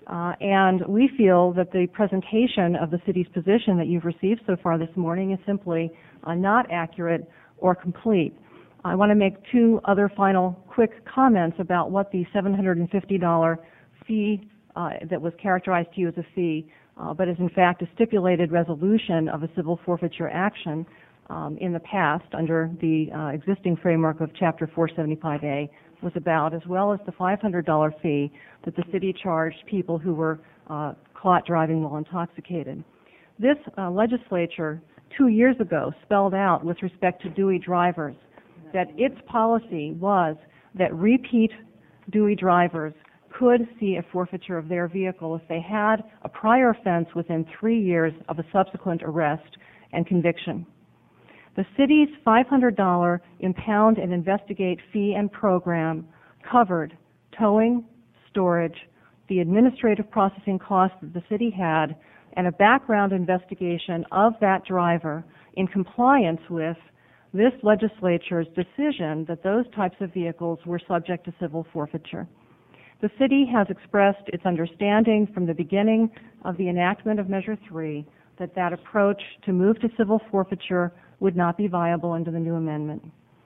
Uh, and we feel that the presentation of the city's position that you've received so far this morning is simply uh, not accurate or complete. I want to make two other final quick comments about what the seven hundred fifty dollars fee uh, that was characterized to you as a fee, uh, but is in fact a stipulated resolution of a civil forfeiture action um, in the past under the uh, existing framework of Chapter four seventy-five A was about, as well as the five hundred dollars fee that the city charged people who were uh, caught driving while intoxicated. This uh, legislature two years ago spelled out with respect to Dewey drivers that its policy was that repeat Dewey drivers could see a forfeiture of their vehicle if they had a prior offense within three years of a subsequent arrest and conviction. The city's five hundred dollars impound and investigate fee and program covered towing, storage, the administrative processing costs that the city had, and a background investigation of that driver in compliance with this legislature's decision that those types of vehicles were subject to civil forfeiture. The city has expressed its understanding from the beginning of the enactment of Measure three that that approach to move to civil forfeiture would not be viable under the new amendment.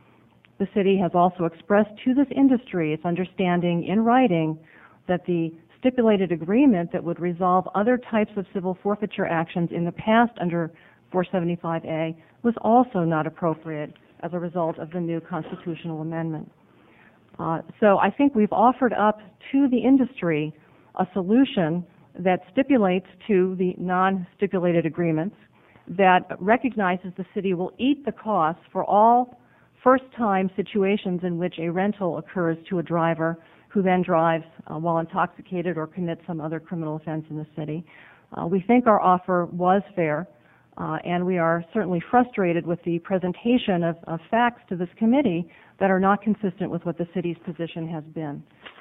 The city has also expressed to this industry its understanding in writing that the stipulated agreement that would resolve other types of civil forfeiture actions in the past under four seventy-five A was also not appropriate as a result of the new constitutional amendment. Uh, so I think we've offered up to the industry a solution that stipulates to the non-stipulated agreements, that recognizes the city will eat the costs for all first-time situations in which a rental occurs to a driver who then drives uh, while intoxicated or commits some other criminal offense in the city. Uh, we think our offer was fair, uh, and we are certainly frustrated with the presentation of, of facts to this committee that are not consistent with what the city's position has been.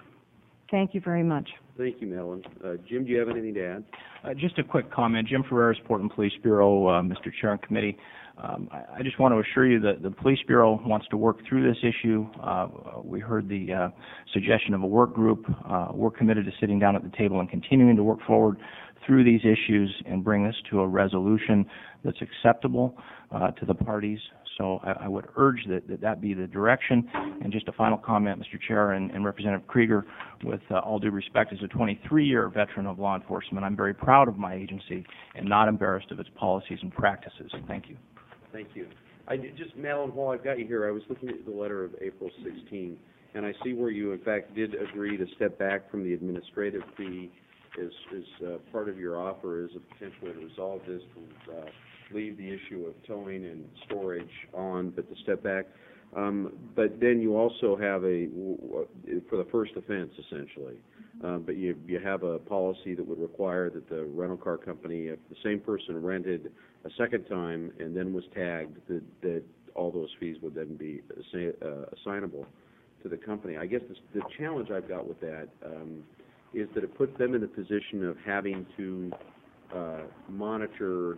Thank you very much. Thank you, Madeline. Uh, Jim, do you have anything to add? Uh, just a quick comment. Jim Ferreras, Portland Police Bureau, uh, Mister Chair and Committee. Um, I, I just want to assure you that the Police Bureau wants to work through this issue. Uh, we heard the uh, suggestion of a work group. Uh, we're committed to sitting down at the table and continuing to work forward through these issues and bring this to a resolution that's acceptable uh, to the parties. So I, I would urge that, that that be the direction. And just a final comment, Mister Chair and, and Representative Krieger, with uh, all due respect, as a twenty-three year veteran of law enforcement, I'm very proud of my agency and not embarrassed of its policies and practices. Thank you. Thank you. I did- just, Madeline, while I've got you here, I was looking at the letter of April sixteenth, and I see where you, in fact, did agree to step back from the administrative fee as, as uh, part of your offer as a potential way to resolve this, to uh, leave the issue of towing and storage on, but to step back. Um, but then you also have a, for the first offense, essentially, um, but you, you have a policy that would require that the rental car company, if the same person rented a second time and then was tagged, that, that all those fees would then be assi- uh, assignable to the company. I guess this, the challenge I've got with that um, is that it puts them in the position of having to uh, monitor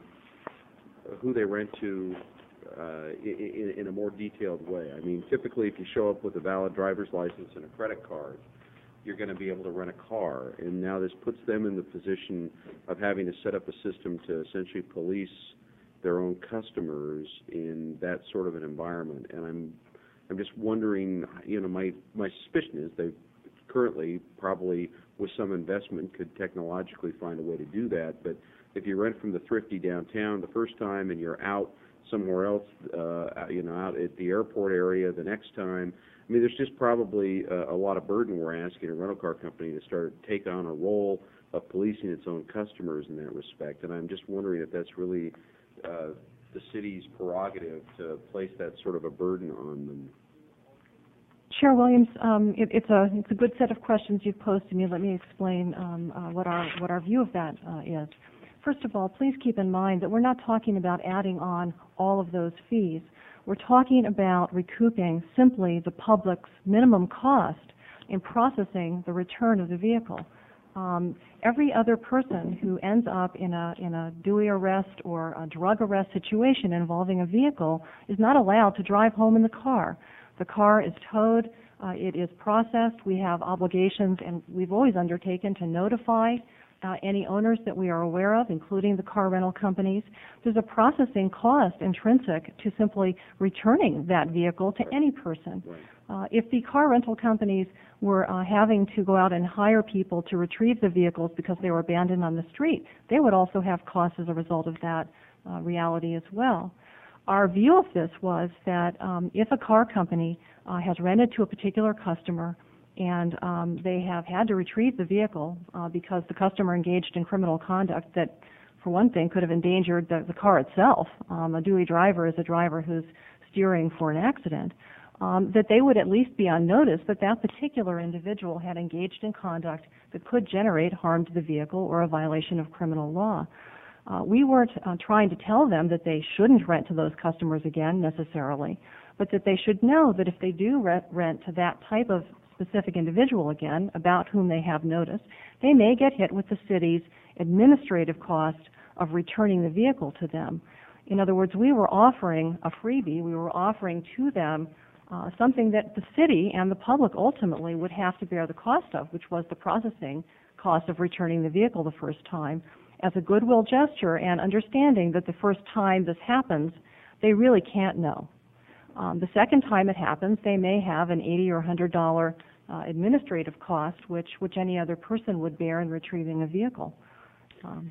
who they rent to uh, in, in a more detailed way. I mean, typically if you show up with a valid driver's license and a credit card, you're going to be able to rent a car. And now this puts them in the position of having to set up a system to essentially police their own customers in that sort of an environment. And I'm I'm just wondering, you know, my, my suspicion is they currently probably with some investment could technologically find a way to do that. But if you rent from the Thrifty downtown the first time and you're out somewhere else, uh, you know, out at the airport area the next time, I mean, there's just probably a, a lot of burden we're asking a rental car company to start take on a role of policing its own customers in that respect. And I'm just wondering if that's really uh, the city's prerogative to place that sort of a burden on them. Chair Williams, um, it, it's a it's a good set of questions you've posed to me. Let me explain um, uh, what our what our view of that uh, is. First of all, please keep in mind that we're not talking about adding on all of those fees. We're talking about recouping simply the public's minimum cost in processing the return of the vehicle. Um, every other person who ends up in a in a Dewey arrest or a drug arrest situation involving a vehicle is not allowed to drive home in the car. The car is towed Uh, it is processed. We have obligations, and we've always undertaken to notify uh, any owners that we are aware of, including the car rental companies. There's a processing cost intrinsic to simply returning that vehicle to any person. Uh, if the car rental companies were uh, having to go out and hire people to retrieve the vehicles because they were abandoned on the street, they would also have costs as a result of that uh, reality as well. Our view of this was that um, if a car company uh, has rented to a particular customer and um, they have had to retrieve the vehicle uh, because the customer engaged in criminal conduct that, for one thing, could have endangered the, the car itself. Um, a duty driver is a driver who's steering for an accident. Um, that they would at least be on notice that that particular individual had engaged in conduct that could generate harm to the vehicle or a violation of criminal law. Uh, we weren't uh, trying to tell them that they shouldn't rent to those customers again necessarily, but that they should know that if they do rent, rent to that type of specific individual again, about whom they have notice, they may get hit with the city's administrative cost of returning the vehicle to them. In other words, we were offering a freebie. We were offering to them uh, something that the city and the public ultimately would have to bear the cost of, which was the processing cost of returning the vehicle the first time, as a goodwill gesture and understanding that the first time this happens, they really can't know. Um, the second time it happens, they may have an eighty or one hundred dollar uh, administrative cost, which, which any other person would bear in retrieving a vehicle. Um,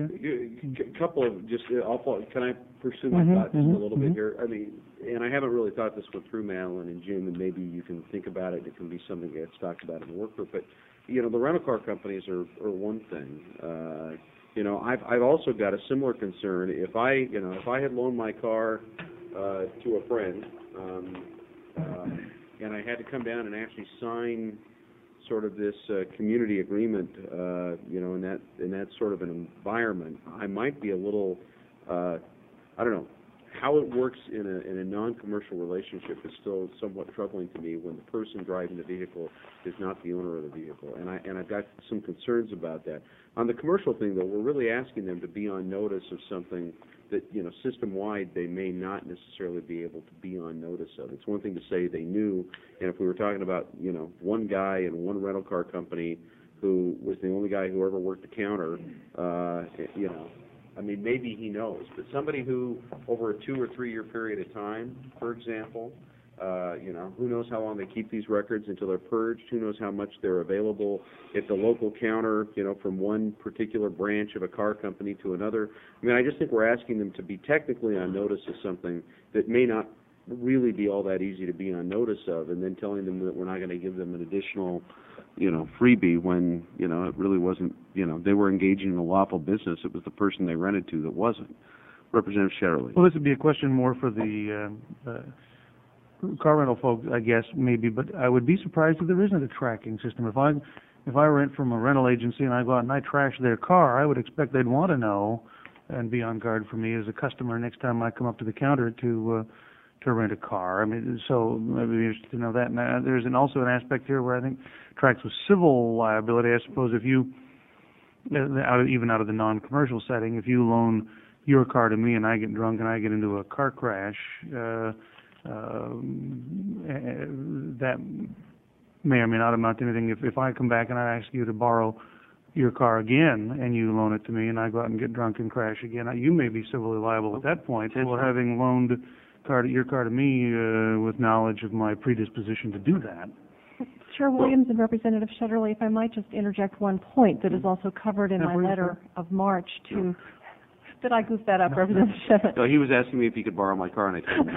A couple of, just, uh, I'll, follow- can I pursue my Mhm, thought just mhm, a little mhm. bit here? I mean, and I haven't really thought this one through, Madeline and Jim, and maybe you can think about it. It can be something that's talked about in the work group. But, you know, the rental car companies are, are one thing. Uh, you know, I've, I've also got a similar concern. If I, you know, if I had loaned my car uh, to a friend, um, uh, and I had to come down and actually sign sort of this uh, community agreement, uh, you know, in that in that sort of an environment, I might be a little, uh, I don't know, how it works in a in a non-commercial relationship is still somewhat troubling to me when the person driving the vehicle is not the owner of the vehicle, and I and I've got some concerns about that. On the commercial thing, though, we're really asking them to be on notice of something that, you know, system-wide they may not necessarily be able to be on notice of. It's one thing to say they knew, and if we were talking about, you know, one guy in one rental car company who was the only guy who ever worked the counter, uh, you know, I mean, maybe he knows, but somebody who, over a two or three-year period of time, for example, uh, you know, who knows how long they keep these records until they're purged, who knows how much they're available at the local counter, you know, from one particular branch of a car company to another. I mean, I just think we're asking them to be technically on notice of something that may not really be all that easy to be on notice of, and then telling them that we're not going to give them an additional, you know, freebie when, you know, it really wasn't, you know, they were engaging in a lawful business. It was the person they rented to that wasn't. Representative Shetterly. Well, this would be a question more for the uh, uh, car rental folks, I guess, maybe, but I would be surprised if there isn't a tracking system. If I if I rent from a rental agency and I go out and I trash their car, I would expect they'd want to know and be on guard for me as a customer next time I come up to the counter to uh, to rent a car. I mean, so maybe be interested to know that. And uh, there's an, also an aspect here where I think tracks with civil liability. I suppose if you, uh, out of, even out of the non-commercial setting, if you loan your car to me and I get drunk and I get into a car crash, uh, uh, that may or may not amount to anything. If, if I come back and I ask you to borrow your car again and you loan it to me and I go out and get drunk and crash again, you may be civilly liable at that point for having loaned car to, your car to me uh, with knowledge of my predisposition to do that. Chair Williams and Representative Shetterly, if I might just interject one point that is also covered in Yeah, my please, letter sir. of March to, did I goof that up, Representative Shetterly? So he was asking me if he could borrow my car, and I told him.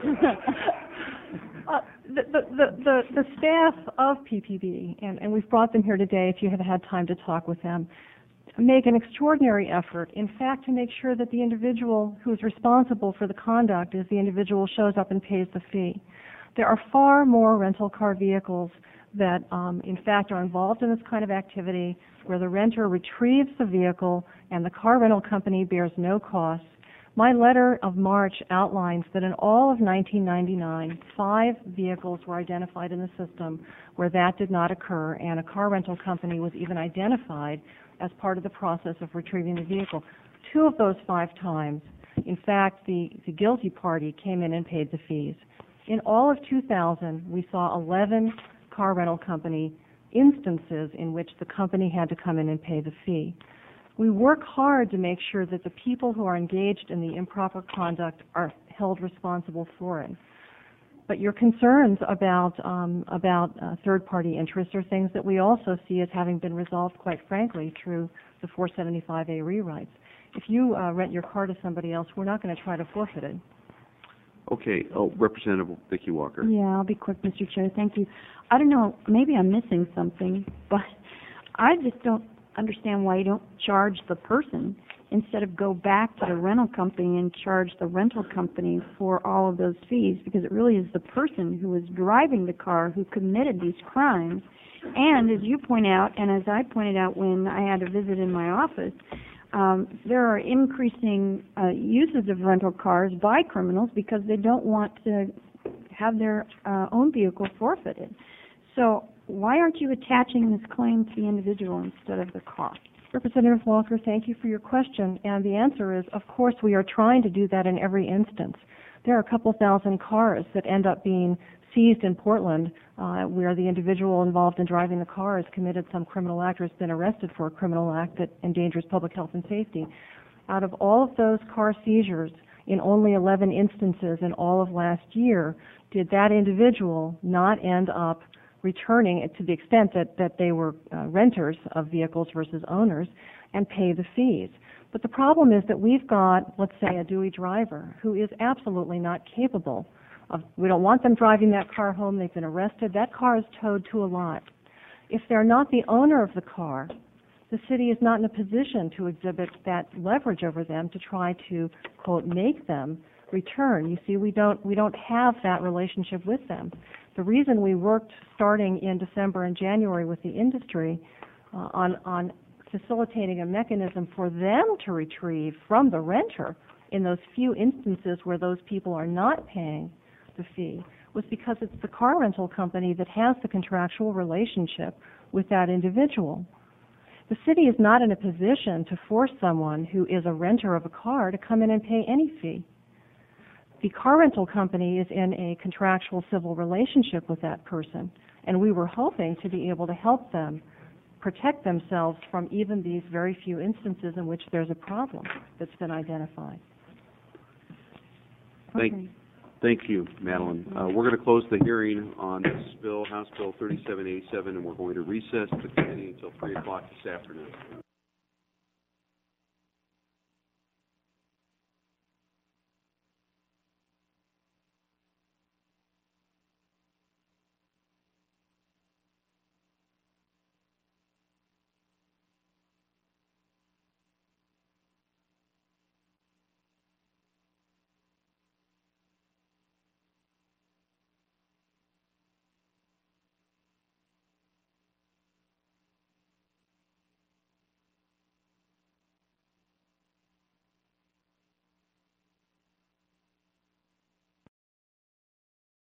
Uh, the, the, the, the, the staff of P P B, and, and we've brought them here today if you have had time to talk with them, make an extraordinary effort, in fact, to make sure that the individual who is responsible for the conduct is the individual who shows up and pays the fee. There are far more rental car vehicles that, um, in fact, are involved in this kind of activity where the renter retrieves the vehicle and the car rental company bears no costs. My letter of March outlines that in all of nineteen ninety-nine, five vehicles were identified in the system where that did not occur, and a car rental company was even identified as part of the process of retrieving the vehicle. Two of those five times, in fact, the, the guilty party came in and paid the fees. In all of two thousand, we saw eleven car rental company instances in which the company had to come in and pay the fee. We work hard to make sure that the people who are engaged in the improper conduct are held responsible for it. But your concerns about um, about uh, third-party interests are things that we also see as having been resolved, quite frankly, through the four seventy-five A rewrites. If you uh, rent your car to somebody else, we're not going to try to forfeit it. Okay, oh, Representative Vicki Walker. Yeah, I'll be quick, Mister Chair. Thank you. I don't know, maybe I'm missing something, but I just don't understand why you don't charge the person instead of go back to the rental company and charge the rental company for all of those fees, because it really is the person who was driving the car who committed these crimes. And as you point out, and as I pointed out when I had a visit in my office, Um, there are increasing uh, uses of rental cars by criminals because they don't want to have their uh, own vehicle forfeited. So why aren't you attaching this claim to the individual instead of the car? Representative Walker, thank you for your question. And the answer is, of course, we are trying to do that in every instance. There are a couple thousand cars that end up being seized in Portland uh, where the individual involved in driving the car has committed some criminal act or has been arrested for a criminal act that endangers public health and safety. Out of all of those car seizures, in only eleven instances in all of last year, did that individual not end up returning it to the extent that, that they were uh, renters of vehicles versus owners and pay the fees. But the problem is that we've got, let's say, a Dewey driver who is absolutely not capable of, we don't want them driving that car home, they've been arrested, that car is towed to a lot. If they're not the owner of the car, the city is not in a position to exhibit that leverage over them to try to, quote, make them return. You see, we don't, we don't have that relationship with them. The reason we worked starting in December and January with the industry uh, on, on facilitating a mechanism for them to retrieve from the renter in those few instances where those people are not paying the fee was because it's the car rental company that has the contractual relationship with that individual. The city is not in a position to force someone who is a renter of a car to come in and pay any fee. The car rental company is in a contractual civil relationship with that person, and we were hoping to be able to help them protect themselves from even these very few instances in which there's a problem that's been identified. Thank, Okay. thank you, Madeline. Uh, we're going to close the hearing on this bill, House Bill thirty-seven eighty-seven, and we're going to recess the committee until three o'clock this afternoon.